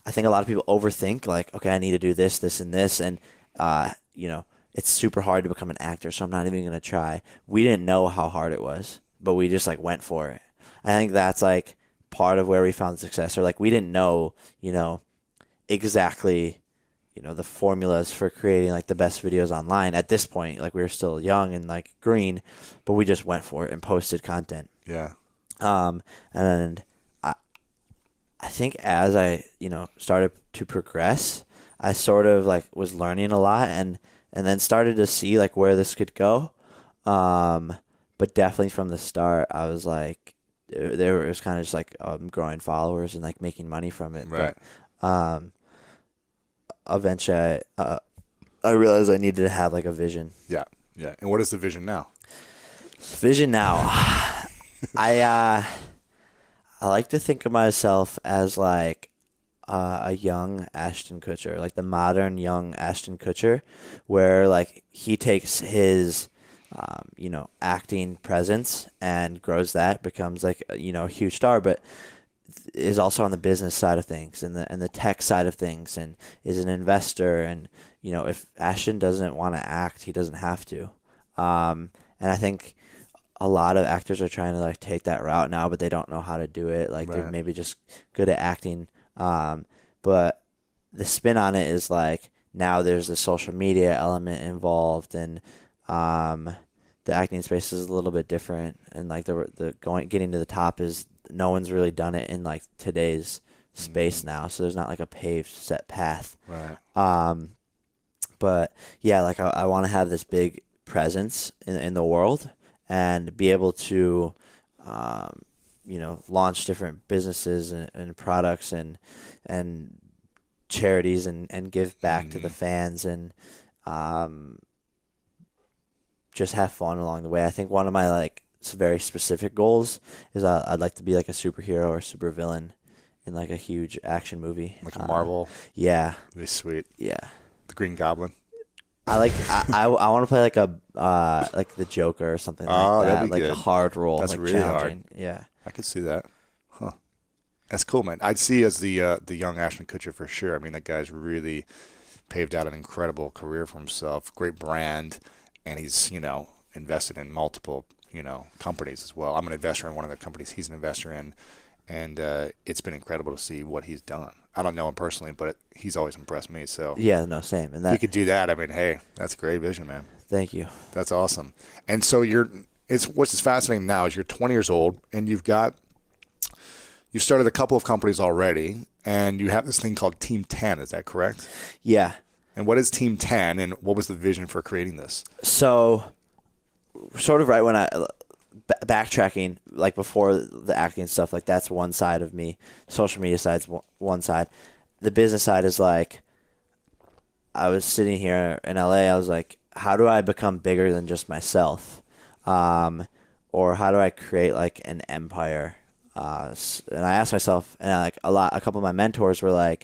I think a lot of people overthink like, okay, I need to do this, this, and this, and it's super hard to become an actor, so I'm not even gonna try. We didn't know how hard it was, but we just like went for it. I think that's like part of where we found success, or like we didn't know, exactly, the formulas for creating like the best videos online at this point. Like we were still young and like green, but we just went for it and posted content. Yeah. And I think as I, started to progress, I sort of like was learning a lot and then started to see like where this could go. But definitely from the start, I was like, it was kind of just like growing followers and like making money from it. Right. But eventually, I realized I needed to have like a vision. Yeah. Yeah. And what is the vision now? Vision now, I like to think of myself as like a young Ashton Kutcher, like the modern young Ashton Kutcher, where like he takes his acting presence and grows that, becomes like a huge star, but is also on the business side of things and the tech side of things, and is an investor. And if Ashton doesn't want to act, he doesn't have to. And I think a lot of actors are trying to like take that route now, but they don't know how to do it. Like they're maybe just good at acting. But the spin on it is like now there's the social media element involved, and the acting space is a little bit different. And like getting to the top is no one's really done it in like today's space now. So there's not like a paved set path. Right. But yeah, like I want to have this big presence in the world and be able to, launch different businesses and products and charities and give back to the fans and just have fun along the way. I think one of my like very specific goals is I'd like to be like a superhero or supervillain in like a huge action movie, Like a Marvel. Yeah, Really sweet. yeah. The Green Goblin. I want to play like like the Joker or something Oh, like that'd that, be like good. a hard role. That's like really hard. challenging. Yeah. I could see that. Huh. That's cool, man. I'd see as the young Ashton Kutcher for sure. I mean, that guy's really paved out an incredible career for himself, great brand, and he's, invested in multiple, companies as well. I'm an investor in one of the companies he's an investor in, and it's been incredible to see what he's done. I don't know him personally, but he's always impressed me. So Yeah, no, same. And if you that, could do that, I mean, hey, that's a great vision, man. thank you. That's awesome. And so what's fascinating now is you're 20 years old and you started a couple of companies already, and you have this thing called Team 10. Is that correct? Yeah. And what is Team 10, and what was the vision for creating this? So, sort of right when backtracking, like before the acting stuff, like that's one side of me. Social media side's one side. The business side is like, I was sitting here in LA. I was like, how do I become bigger than just myself? Or how do I create like an empire? And I asked myself, and a couple of my mentors were like,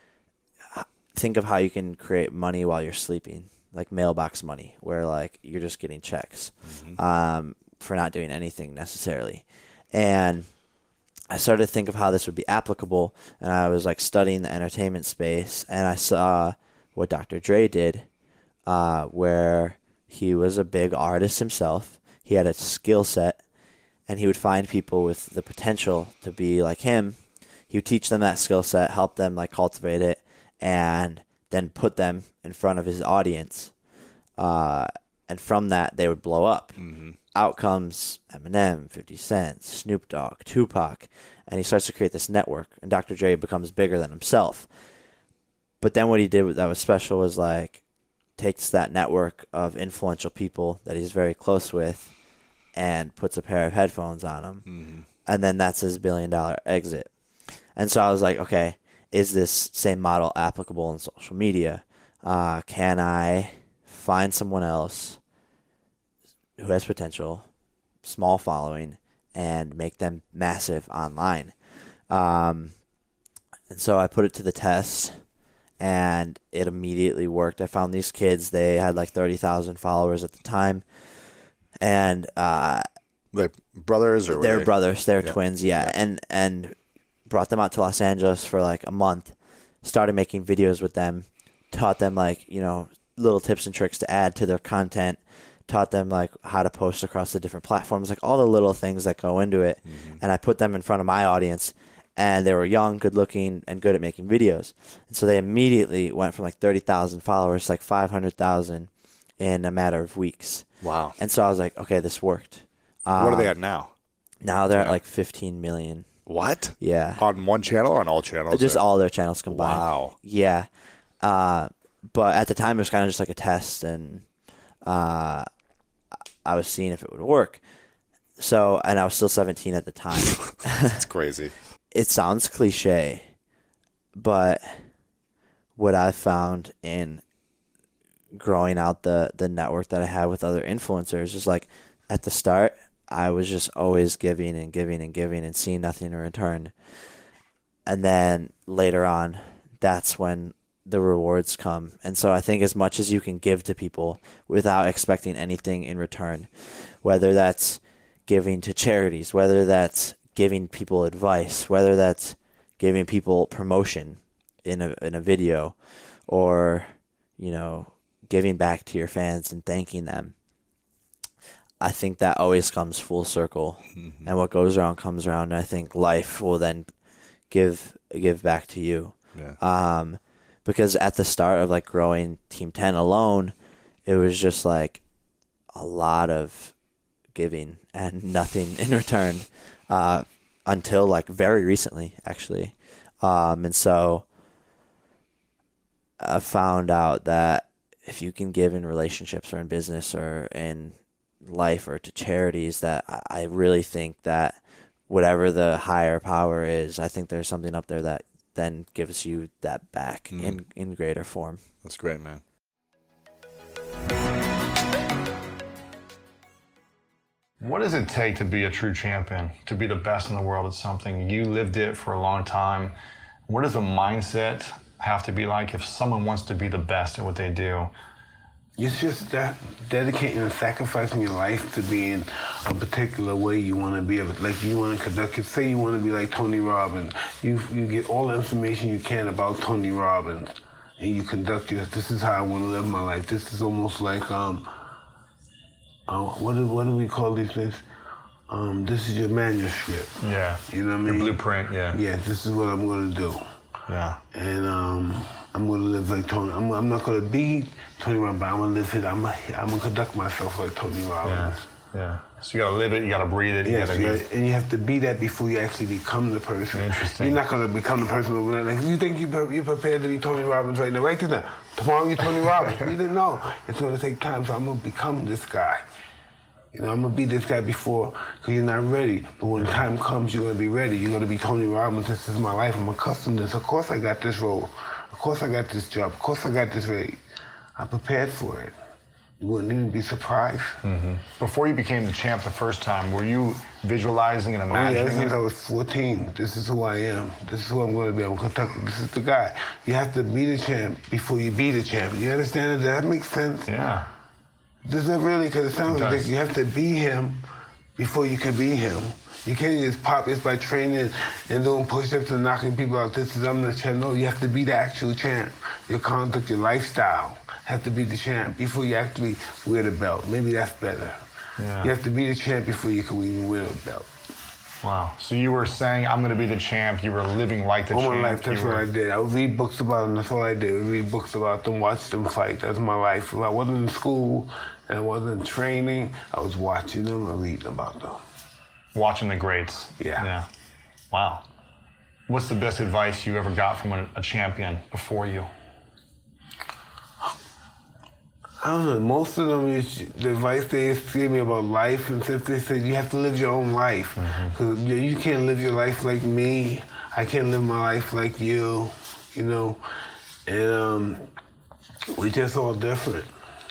think of how you can create money while you're sleeping, like mailbox money, where like you're just getting checks, for not doing anything necessarily. And I started to think of how this would be applicable, and I was like studying the entertainment space, and I saw what Dr. Dre did, where he was a big artist himself. He had a skill set, and he would find people with the potential to be like him. He would teach them that skill set, help them like cultivate it, and then put them in front of his audience. And from that, they would blow up. Out comes Eminem, 50 Cent, Snoop Dogg, Tupac, and he starts to create this network, and Dr. Dre becomes bigger than himself. But then what he did that was special was like takes that network of influential people that he's very close with and puts a pair of headphones on him. And then that's his $1 billion exit. And so I was like, okay, is this same model applicable in social media? Can I find someone else who has potential, small following, and make them massive online? And so I put it to the test, and it immediately worked. I found these kids. They had like 30,000 followers at the time. And Like brothers or they're brothers. They're Yeah. twins, yeah. And brought them out to Los Angeles for like a month. started making videos with them, taught them like, little tips and tricks to add to their content, taught them like how to post across the different platforms, like all the little things that go into it. And I put them in front of my audience, and they were young, good looking, and good at making videos. And so they immediately went from like 30,000 followers to like 500,000 in a matter of weeks. Wow. And so I was like, okay, this worked. What are they at now? Now they're at like 15 million. What? Yeah. On one channel or on all channels? Just all their channels combined. Wow. Yeah. But at the time, it was kind of just like a test, and I was seeing if it would work. So, and I was still 17 at the time. That's crazy. It sounds cliche, but what I found in growing out the network that I had with other influencers is like at the start, I was just always giving and giving and giving and seeing nothing in return. And then later on, that's when the rewards come. And so I think as much as you can give to people without expecting anything in return, whether that's giving to charities, whether that's giving people advice, whether that's giving people promotion in a video, or, giving back to your fans and thanking them, I think that always comes full circle. And what goes around comes around. And I think life will then give back to you. Yeah. Because at the start of like growing Team 10 alone, it was just like a lot of giving and nothing in return, until like very recently, actually. And so I found out that if you can give in relationships or in business or in life or to charities, that I really think that whatever the higher power is, I think there's something up there that then gives you that back in greater form. That's great, man. What does it take to be a true champion, to be the best in the world at something? You lived it for a long time. What does the mindset have to be like if someone wants to be the best at what they do? It's just that dedicating and sacrificing your life to being a particular way you want to be. Like you want to conduct, say you want to be like Tony Robbins. You get all the information you can about Tony Robbins, and you conduct your, this is how I want to live my life. This is almost like, what do we call these things? This is your manuscript. Yeah. You know what I mean? Your blueprint, yeah. Yeah, this is what I'm going to do. Yeah. And I'm going to live like Tony. I'm not going to be Tony Robbins, but I'm going to live it. I'm going to conduct myself like Tony Robbins. Yeah. So you got to live it, you got to breathe it. Yes, and you have to be that before you actually become the person. Interesting. You're not going to become the person overnight. Like, you think you're prepared to be Tony Robbins right now. Right now. Tomorrow you're Tony Robbins. You didn't know. It's going to take time, so I'm going to become this guy. I'm going to be this guy before, because you're not ready. But when time comes, you're going to be ready. You're going to be Tony Robbins. This is my life. I'm accustomed to this. Of course I got this role. Of course I got this job. Of course I got this rate. I'm prepared for it. You wouldn't even be surprised. Mm-hmm. Before you became the champ the first time, were you visualizing and imagining? Yeah, since I was 14. This is who I am. This is who I'm going to be. I'm Kentucky. This is the guy. You have to be the champ before you be the champ. You understand? Does that make sense? Yeah. Does it really? Because it sounds like you have to be him before you can be him. You can't just pop this by training and doing push-ups and knocking people out. This is, I'm the champ. No, you have to be the actual champ. Your conduct, your lifestyle have to be the champ before you actually wear the belt. Maybe that's better. Yeah. You have to be the champ before you can even wear the belt. Wow. So you were saying, I'm going to be the champ. You were living like the champ. All my life, that's what I did. I would read books about them. That's all I did. I would read books about them, watch them fight. That's my life. If I wasn't in school and I wasn't training, I was watching them and reading about them. Watching the greats. Yeah. Wow. What's the best advice you ever got from a champion before you? I don't know. Most of them, the advice they gave me about life and stuff, they said you have to live your own life. Because you can't live your life like me. I can't live my life like you, And we're just all different.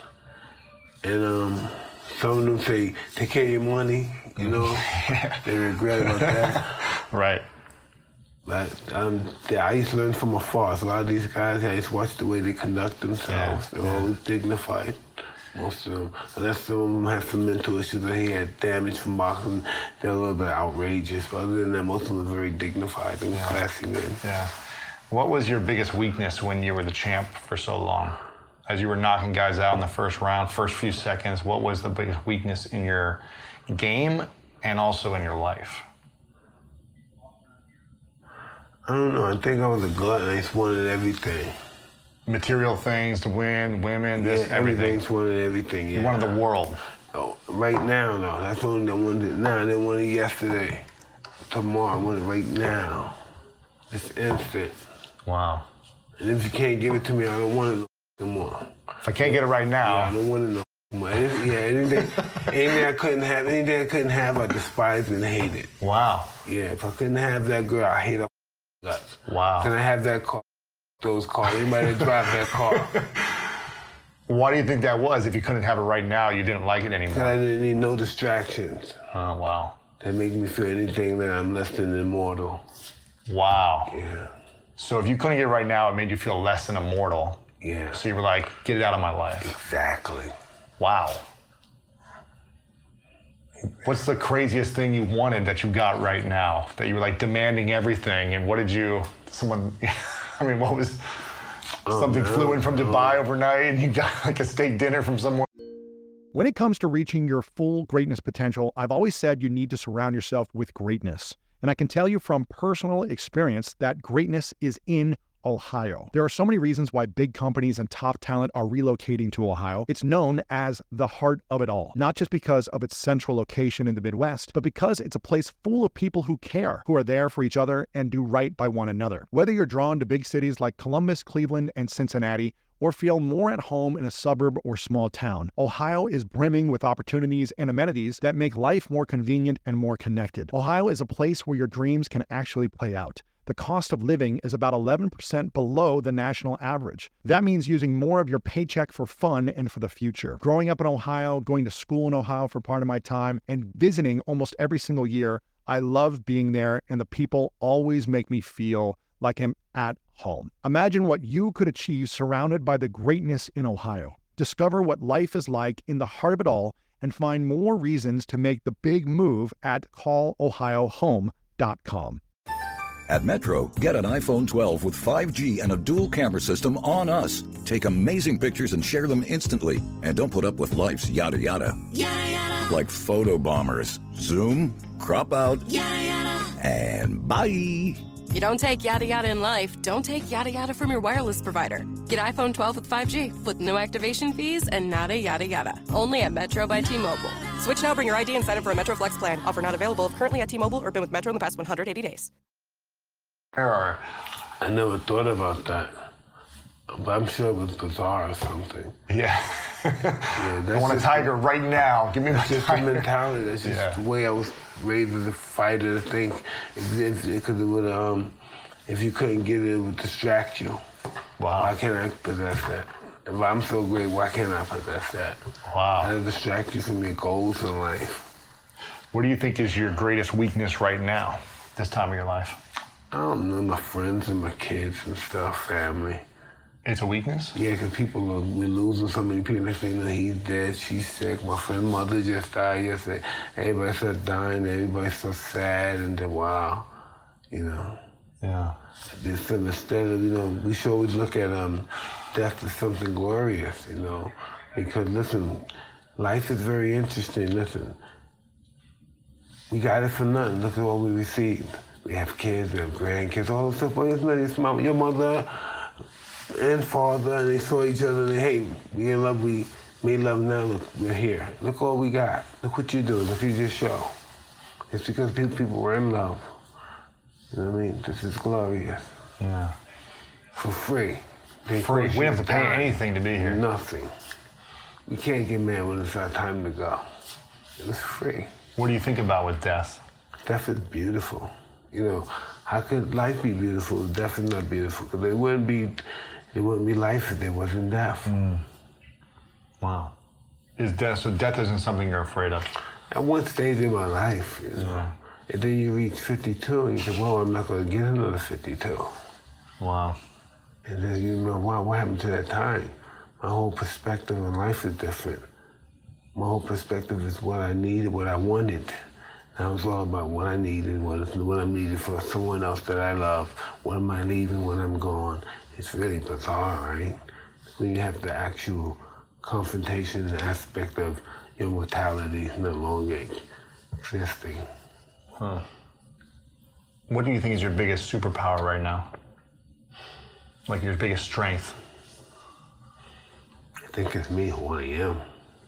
And some of them say, take care of your money, They regret about that. Right. But I used to learn from afar. So a lot of these guys, I used to watch the way they conduct themselves. Yeah. They're always dignified, most of them. Unless some of them have some mental issues or he had damage from boxing, they're a little bit outrageous. But other than that, most of them are very dignified and classy men. Yeah. What was your biggest weakness when you were the champ for so long? As you were knocking guys out in the first round, first few seconds, what was the biggest weakness in your game and also in your life? I don't know. I think I was a glutton. I just wanted everything. Material things to win, women, Yeah, this, everything. just wanted everything. Yeah. You wanted the world. Oh, right now, though. That's only I wanted it now. I didn't want it yesterday. Tomorrow. I want it right now. This instant. Wow. And if you can't give it to me, I don't want it no more. If I can't get it right now, Yeah, I don't want it no more. Anything I couldn't have, I despised and hated. wow. Yeah, if I couldn't have that girl, I hate her guts. Wow. Can I have that car? Those cars. Anybody that drive that car? Why do you think that was? If you couldn't have it right now, you didn't like it Because anymore. I didn't need no distractions Oh, wow. that make me feel anything that I'm less than immortal. Wow. Yeah, So if you couldn't get it right now, it made you feel less than immortal. yeah, So you were like, get it out of my life. exactly. Wow. What's the craziest thing you wanted that you got right now? That you were like demanding everything, and what did you, what was, something flew in from Dubai overnight and you got like a steak dinner from somewhere? When it comes to reaching your full greatness potential, I've always said you need to surround yourself with greatness. And I can tell you from personal experience that greatness is in Ohio. There are so many reasons why big companies and top talent are relocating to Ohio. It's known as the heart of it all, not just because of its central location in the Midwest, but because it's a place full of people who care, who are there for each other and do right by one another. Whether you're drawn to big cities like Columbus, Cleveland, and Cincinnati, or feel more at home in a suburb or small town, Ohio is brimming with opportunities and amenities that make life more convenient and more connected. Ohio is a place where your dreams can actually play out. The cost of living is about 11% below the national average. That means using more of your paycheck for fun and for the future. Growing up in Ohio, going to school in Ohio for part of my time, and visiting almost every single year, I love being there, and the people always make me feel like I'm at home. Imagine what you could achieve surrounded by the greatness in Ohio. Discover what life is like in the heart of it all and find more reasons to make the big move at callohiohome.com. At Metro, get an iPhone 12 with 5G and a dual camera system on us. Take amazing pictures and share them instantly. And don't put up with life's yada yada. Yada yada. Like photo bombers. Zoom, crop out, Yada yada. and bye. You don't take yada yada in life, don't take yada yada from your wireless provider. Get iPhone 12 with 5G with no activation fees and nada yada yada. Only at Metro by T-Mobile. Switch now, bring your ID and sign up for a Metro Flex plan. Offer not available if currently at T-Mobile or been with Metro in the past 180 days. I never thought about that. But I'm sure it was bizarre or something. Yeah. Yeah, I want a tiger right now. Give me my That's just the tiger. mentality. That's just the way I was raised as a fighter to think. Because it would, if you couldn't get it, it would distract you. Wow. Why can't I possess that? If I'm so great, why can't I possess that? Wow. That'll distract you from your goals in life. What do you think is your greatest weakness right now, this time of your life? I don't know, my friends and my kids and stuff, family. It's a weakness? Yeah, because we're losing so many people. They think that he's dead, she's sick. My friend's mother just died yesterday. Everybody started dying, everybody's so sad, and then wow, you know. Yeah. Instead of, we should always look at death as something glorious, because listen, life is very interesting. Listen, we got it for nothing. Look at what we received. We have kids, we have grandkids, all this stuff. But it's not your mother and father, and they saw each other, and they, hey, we in love, we made love now, look, we're here. Look all we got. Look what you're doing, look at your show. It's because people were in love. You know what I mean? This is glorious. Yeah. For free. Free. We don't have to pay anything to be here. Nothing. We can't get mad when it's our time to go. It's free. What do you think about with death? Death is beautiful. How could life be beautiful if death is not beautiful? Because there wouldn't be life if there wasn't death. Mm. Wow. So death isn't something you're afraid of? At one stage in my life, and then you reach 52 and you say, well, I'm not going to get another 52. Wow. And then wow, what happened to that time? My whole perspective on life is different. My whole perspective is what I needed, what I wanted, And it was all about what I needed, what I'm needed for someone else that I love. What am I leaving when I'm gone? It's really bizarre, right? When you have the actual confrontation and aspect of your mortality no longer existing. Huh. What do you think is your biggest superpower right now? Like your biggest strength? I think it's me, who I am.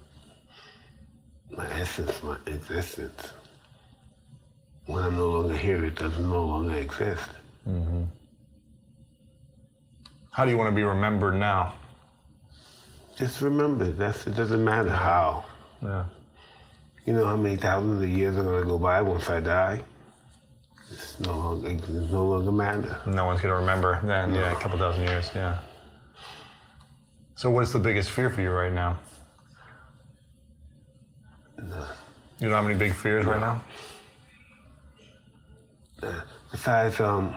My essence, my existence. When I'm no longer here, it doesn't no longer exist. Mm-hmm. How do you want to be remembered now? Just remember, it doesn't matter how. Yeah. You know how many thousands of years are gonna go by once I die? It no longer matter. No one's gonna remember then, yeah, a couple dozen years, yeah. So what's the biggest fear for you right now? No. You don't have any big fears right now? Besides,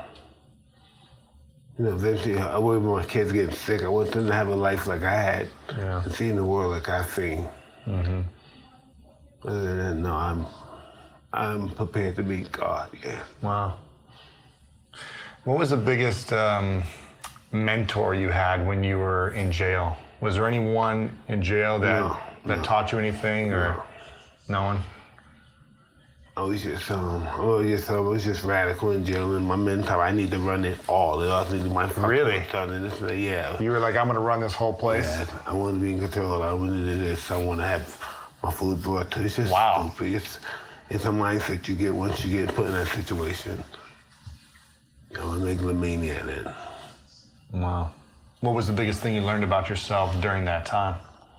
eventually I wouldn't want my kids getting sick. I want them to have a life like I had, and seeing the world like I've seen. Mm-hmm. Other than that, no, I'm prepared to meet God. Yeah. Wow. What was the biggest mentor you had when you were in jail? Was there anyone in jail that taught you anything, or no one? I was just radical in jail, and my mentor, I need to run it all. It also needs my yeah. You were like, I'm gonna run this whole place? Yeah, I want to be in control. I want to do this. I want to have my food brought to. It's just stupid. It's a mindset you get once you get put in that situation. I want to make Lamania then. Wow. What was the biggest thing you learned about yourself during that time?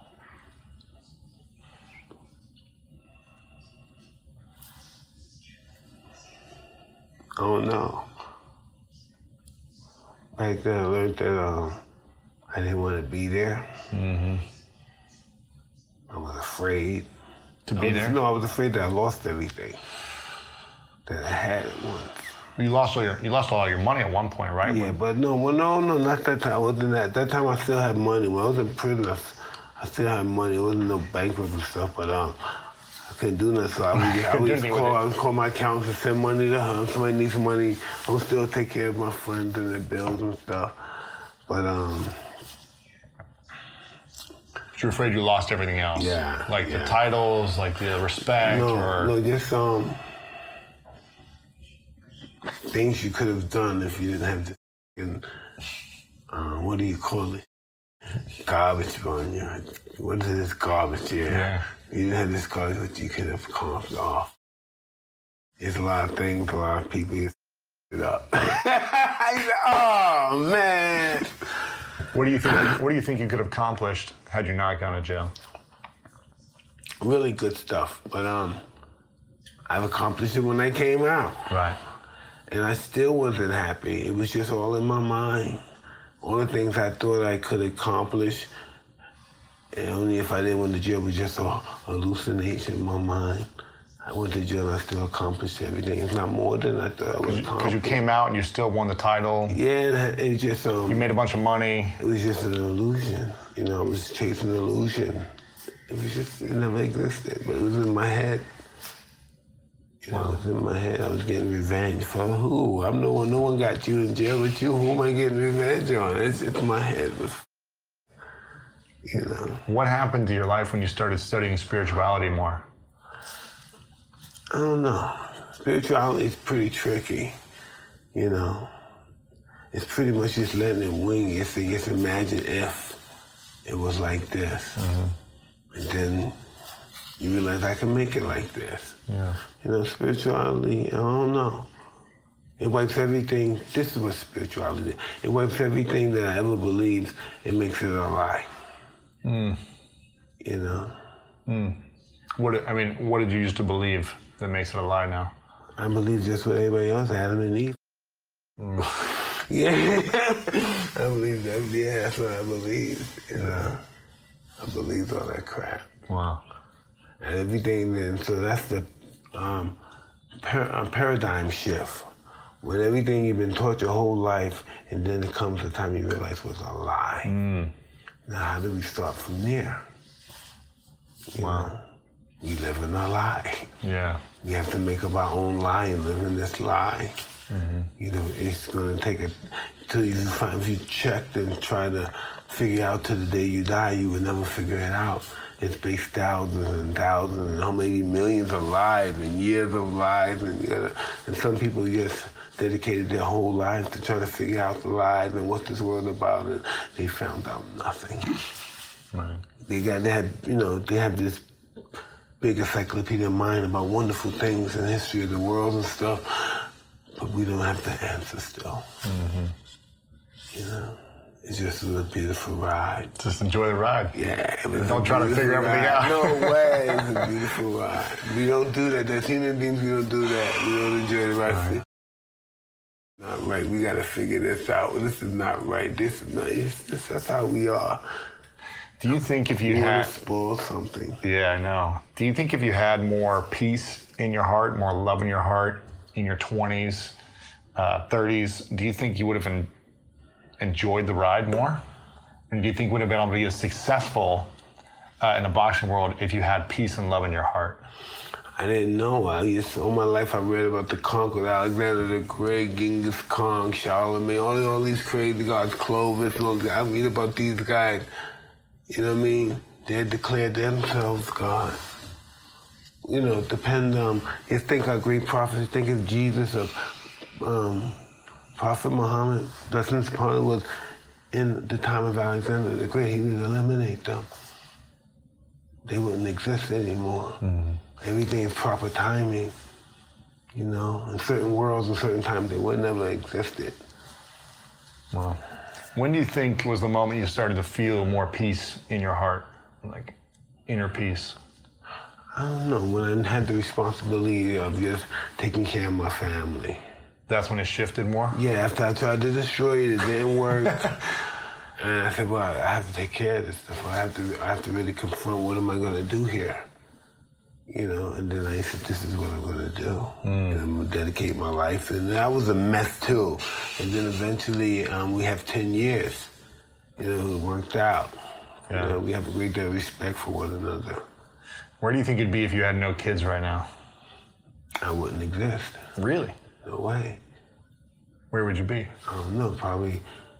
I don't know. Back then, I learned that I didn't want to be there. Mm-hmm. I was afraid. To be there? No, I was afraid that I lost everything that I had at once. You lost all your money at one point, right? Yeah, but no, not that time. I wasn't that. That time I still had money. When I was in prison, I still had money. It wasn't no bankrupt and stuff, but I couldn't do nothing. So I would call my accountant and send money to her. If somebody needs money, I would still take care of my friends and their bills and stuff. But you're afraid you lost everything else? Yeah. Like the titles, like the respect, No, just things you could have done if you didn't have the what do you call it? Garbage on you. What is this garbage here? Yeah. You didn't have this garbage, but you could have comped off. There's a lot of things, a lot of people get it up. Oh man. What do you think you could have accomplished had you not gone to jail? Really good stuff, but I've accomplished it when I came out. Right. And I still wasn't happy. It was just all in my mind. All the things I thought I could accomplish, and only if I didn't went to jail was just a hallucination in my mind. I went to jail and I still accomplished everything. It's not more than I thought I would accomplish. Because you came out and you still won the title. Yeah, it just... you made a bunch of money. It was just an illusion. I was chasing an illusion. It never existed, but it was in my head. It was in my head. I was getting revenge for who? I'm no one got you in jail with you. Who am I getting revenge on? It's my head. What happened to your life when you started studying spirituality more? I don't know. Spirituality is pretty tricky, It's pretty much just letting it wing. It's just imagine if it was like this. Mm-hmm. And then you realize I can make it like this. Yeah. Spirituality, I don't know. It wipes everything. This is what spirituality is. It wipes everything that I ever believed. It makes it a lie. Mm. What did you used to believe that makes it a lie now? I believe just what everybody else, Adam and Eve. Mm. Yeah. I believe that. Yeah, that's what I believe. I believed all that crap. Wow. And everything then, so that's the paradigm shift. When everything you've been taught your whole life, and then it comes the time you realize was a lie. Mm. Now, how do we start from there? Wow. We live in a lie. Yeah. We have to make up our own lie and live in this lie. You know, it's going to take it till you find, if you checked and try to figure out to the day you die, you would never figure it out. It's based thousands and thousands and how many millions of lives and years of lives. And some people just dedicated their whole lives to try to figure out the lies and what's this world about, and they found out nothing. Right. They have this big encyclopedia mind about wonderful things in the history of the world and stuff, but we don't have the answer still. You know, it's just a beautiful ride. Just enjoy the ride. Yeah. Don't try to figure everything out. No way. It's a beautiful ride. We don't do that. As human beings, we don't do that. We don't enjoy the ride. Not right. We got to figure this out. This is not right. This is not. That's how we are. Do you think if you want had to spoil something? Yeah, I know. Do you think if you had more peace in your heart, more love in your heart in your 20s, 30s, do you think you would have enjoyed the ride more? And do you think you would have been able to be as successful in the boxing world if you had peace and love in your heart? I didn't know. All my life I read about the conquerors, Alexander the Great, Genghis Khan, Charlemagne, all these crazy guys, Clovis, and all that. I read about these guys. You know what I mean? They had declared themselves God. You know, you think our great prophets, you think of Jesus, of Prophet Muhammad, Blessings upon him, was in the time of Alexander the Great. He would eliminate them. They wouldn't exist anymore. Everything is proper timing. You know, in certain worlds, in certain times, they would never existed. Wow. When do you think was the moment you started to feel more peace in your heart, like inner peace? I don't know, when I had the responsibility of just taking care of my family. That's when it shifted more? Yeah, after I tried to destroy it, it didn't work. And I said, well, I have to take care of this stuff. I have to really confront what am I gonna do here? You know, and then I said, this is what I'm gonna do. And I'm gonna dedicate my life. And that was a mess too. And then eventually, we have 10 years. You know, it worked out. Yeah. You know, we have a great deal of respect for one another. Where do you think you'd be if you had no kids right now? I wouldn't exist. Really? No way. Where would you be? I don't know, probably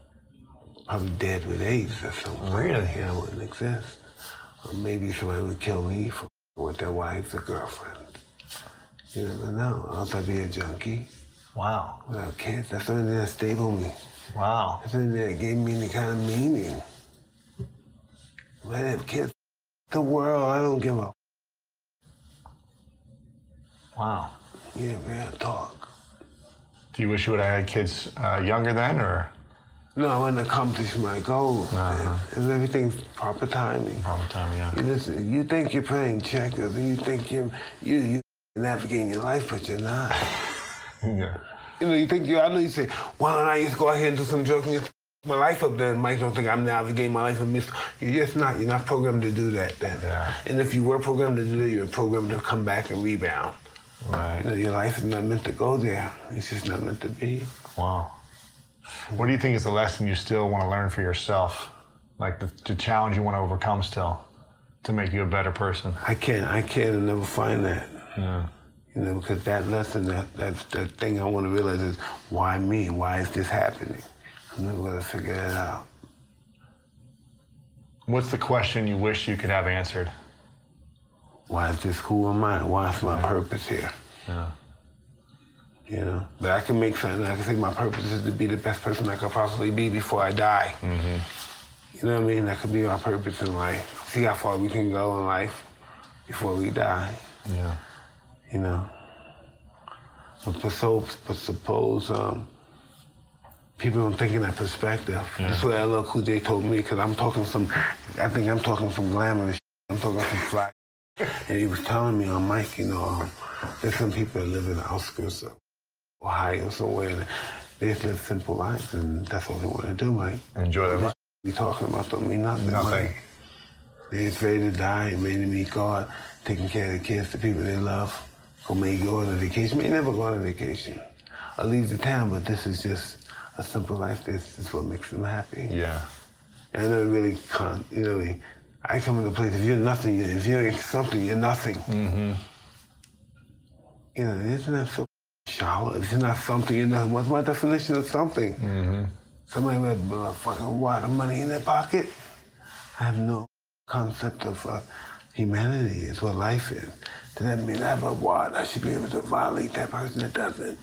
dead with AIDS or something. Really? Yeah, I wouldn't exist. Or maybe somebody would kill me with their wives or girlfriends. You never know. Else I'd be a junkie. Wow. Without kids, that's the only thing that stable me. Wow. That's the only thing that gave me any kind of meaning. If I have kids, the world, I don't give a. Wow. Yeah, real talk. Do you wish you would have had kids younger then, or? No, I wouldn't accomplish my goals. And everything's proper timing. Proper timing, yeah. Listen, you think you're playing checkers, and you think you're navigating your life, but you're not. Yeah. You know, I know you say, well, I used to go out here and do some drugs and just my life up there, and Mike don't think I'm navigating my life and miss. You're just not. You're not programmed to do that then. Yeah. And if you were programmed to do that, you're programmed to come back and rebound. Right. You know, your life is not meant to go there. It's just not meant to be. Wow. What do you think is the lesson you still want to learn for yourself? Like the challenge you want to overcome still to make you a better person? I can't never find that. Yeah. You know, because that lesson, that thing I want to realize is, why me? Why is this happening? I'm never going to figure it out. What's the question you wish you could have answered? Why is this? Who am I? What's my purpose here? Yeah. You know, but I can make something. I can say my purpose is to be the best person I could possibly be before I die. Mm-hmm. You know what I mean? That could be our purpose in life. See how far we can go in life before we die. Yeah. You know. But suppose people don't think in that perspective. Yeah. That's what LL Cool J told me, because I think I'm talking some glamorous shit. I'm talking some fly. And he was telling me on mic, you know, there's some people that live in the outskirts of Ohio somewhere, and they just live simple lives, and that's all they want to do, Mike. Enjoy their life. We talking about don't mean nothing. Nothing. Mike. They're afraid to die and ready to meet God, taking care of the kids, the people they love, or may go on a vacation, may never go on a vacation, or leave the town, but this is just a simple life. This is what makes them happy. Yeah. And I never really can't, you know, I come into a place, if you're nothing, if you're something, you're nothing. Mm-hmm. You know, isn't that so shallow? It's not something, you know, what's my definition of something? Somebody with a fucking wad of money in their pocket? I have no concept of humanity is what life is. Does that mean I have a wad? I should be able to violate that person that doesn't.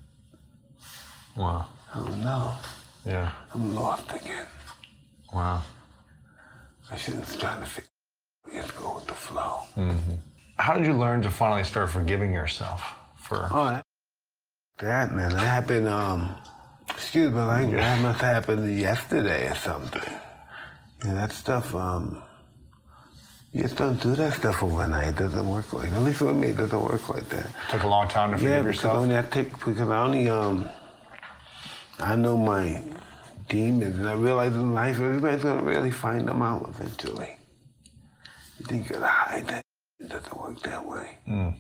Wow. I don't know. Yeah. I'm lost again. Wow. I shouldn't try to figure just go with the flow. How did you learn to finally start forgiving yourself for? Oh, that man, that happened, excuse my language, that must have happened yesterday or something. Yeah, that stuff, you just don't do that stuff overnight. It doesn't work like that. At least with me, it doesn't work like that. Took a long time to forgive yourself? Because I only, I know my demons, and I realize in life, everybody's gonna really find them out eventually. You think you gotta hide that? It doesn't work that way.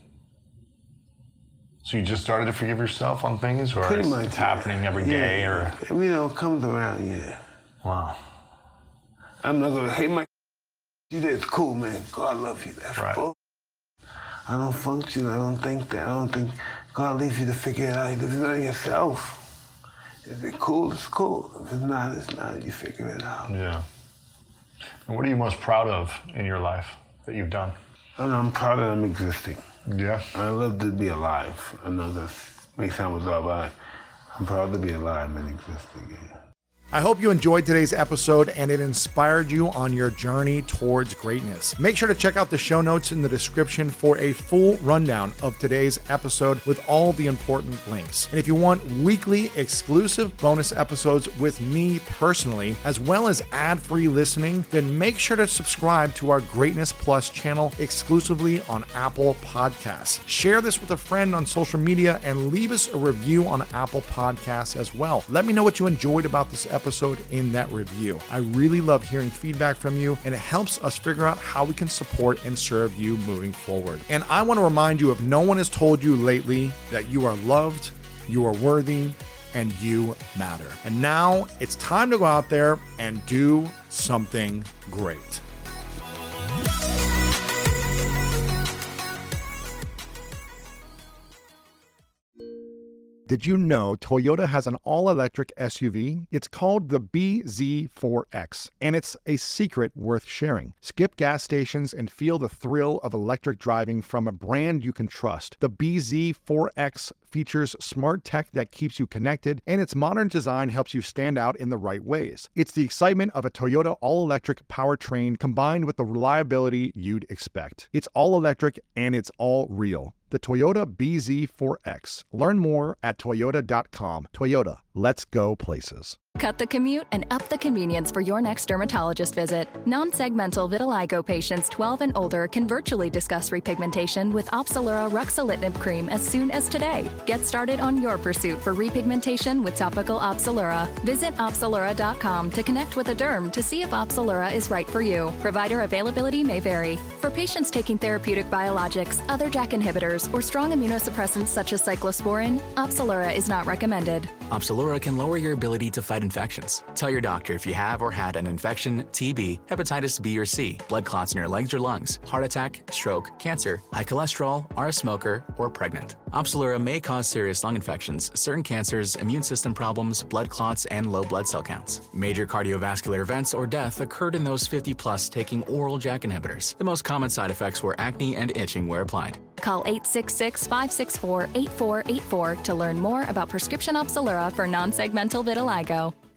So you just started to forgive yourself on things, or Pretty much, it's happening every day, or? You know, it comes around, yeah. Wow. I'm not gonna, hey, Mike, you did, it's cool, man. God love you. That's bull. I don't function, I don't think that. I don't think God leaves you to figure it out. He lives it on yourself. If it's cool, it's cool. If it's not, it's not. You figure it out. Yeah. And what are you most proud of in your life that you've done? I'm proud that I'm existing. Yeah. I love to be alive. I know that may sound bizarre, but I'm proud to be alive and existing. Yeah. I hope you enjoyed today's episode and it inspired you on your journey towards greatness. Make sure to check out the show notes in the description for a full rundown of today's episode with all the important links. And if you want weekly exclusive bonus episodes with me personally, as well as ad-free listening, then make sure to subscribe to our Greatness Plus channel exclusively on Apple Podcasts. Share this with a friend on social media and leave us a review on Apple Podcasts as well. Let me know what you enjoyed about this episode in that review. I really love hearing feedback from you, and it helps us figure out how we can support and serve you moving forward. And I want to remind you, if no one has told you lately, that you are loved, you are worthy, and you matter. And now it's time to go out there and do something great. Did you know Toyota has an all-electric SUV? It's called the BZ4X, and it's a secret worth sharing. Skip gas stations and feel the thrill of electric driving from a brand you can trust. The BZ4X features smart tech that keeps you connected, and its modern design helps you stand out in the right ways. It's the excitement of a Toyota all-electric powertrain combined with the reliability you'd expect. It's all-electric and it's all real. The Toyota BZ4X. Learn more at toyota.com. Toyota, let's go places. Cut the commute and up the convenience for your next dermatologist visit. Non-segmental vitiligo patients 12 and older can virtually discuss repigmentation with Opzelura ruxolitinib cream as soon as today. Get started on your pursuit for repigmentation with topical Opzelura. Visit Opzelura.com to connect with a derm to see if Opzelura is right for you. Provider availability may vary. For patients taking therapeutic biologics, other JAK inhibitors, or strong immunosuppressants such as cyclosporin, Opzelura is not recommended. Opzelura can lower your ability to fight infections. Tell your doctor if you have or had an infection, TB, hepatitis B or C, blood clots in your legs or lungs, heart attack, stroke, cancer, high cholesterol, are a smoker, or pregnant. Opzelura may cause serious lung infections, certain cancers, immune system problems, blood clots, and low blood cell counts. Major cardiovascular events or death occurred in those 50 plus taking oral JAK inhibitors. The most common side effects were acne and itching where applied. Call 866-564-8484 to learn more about prescription Opzelura for non-segmental vitiligo.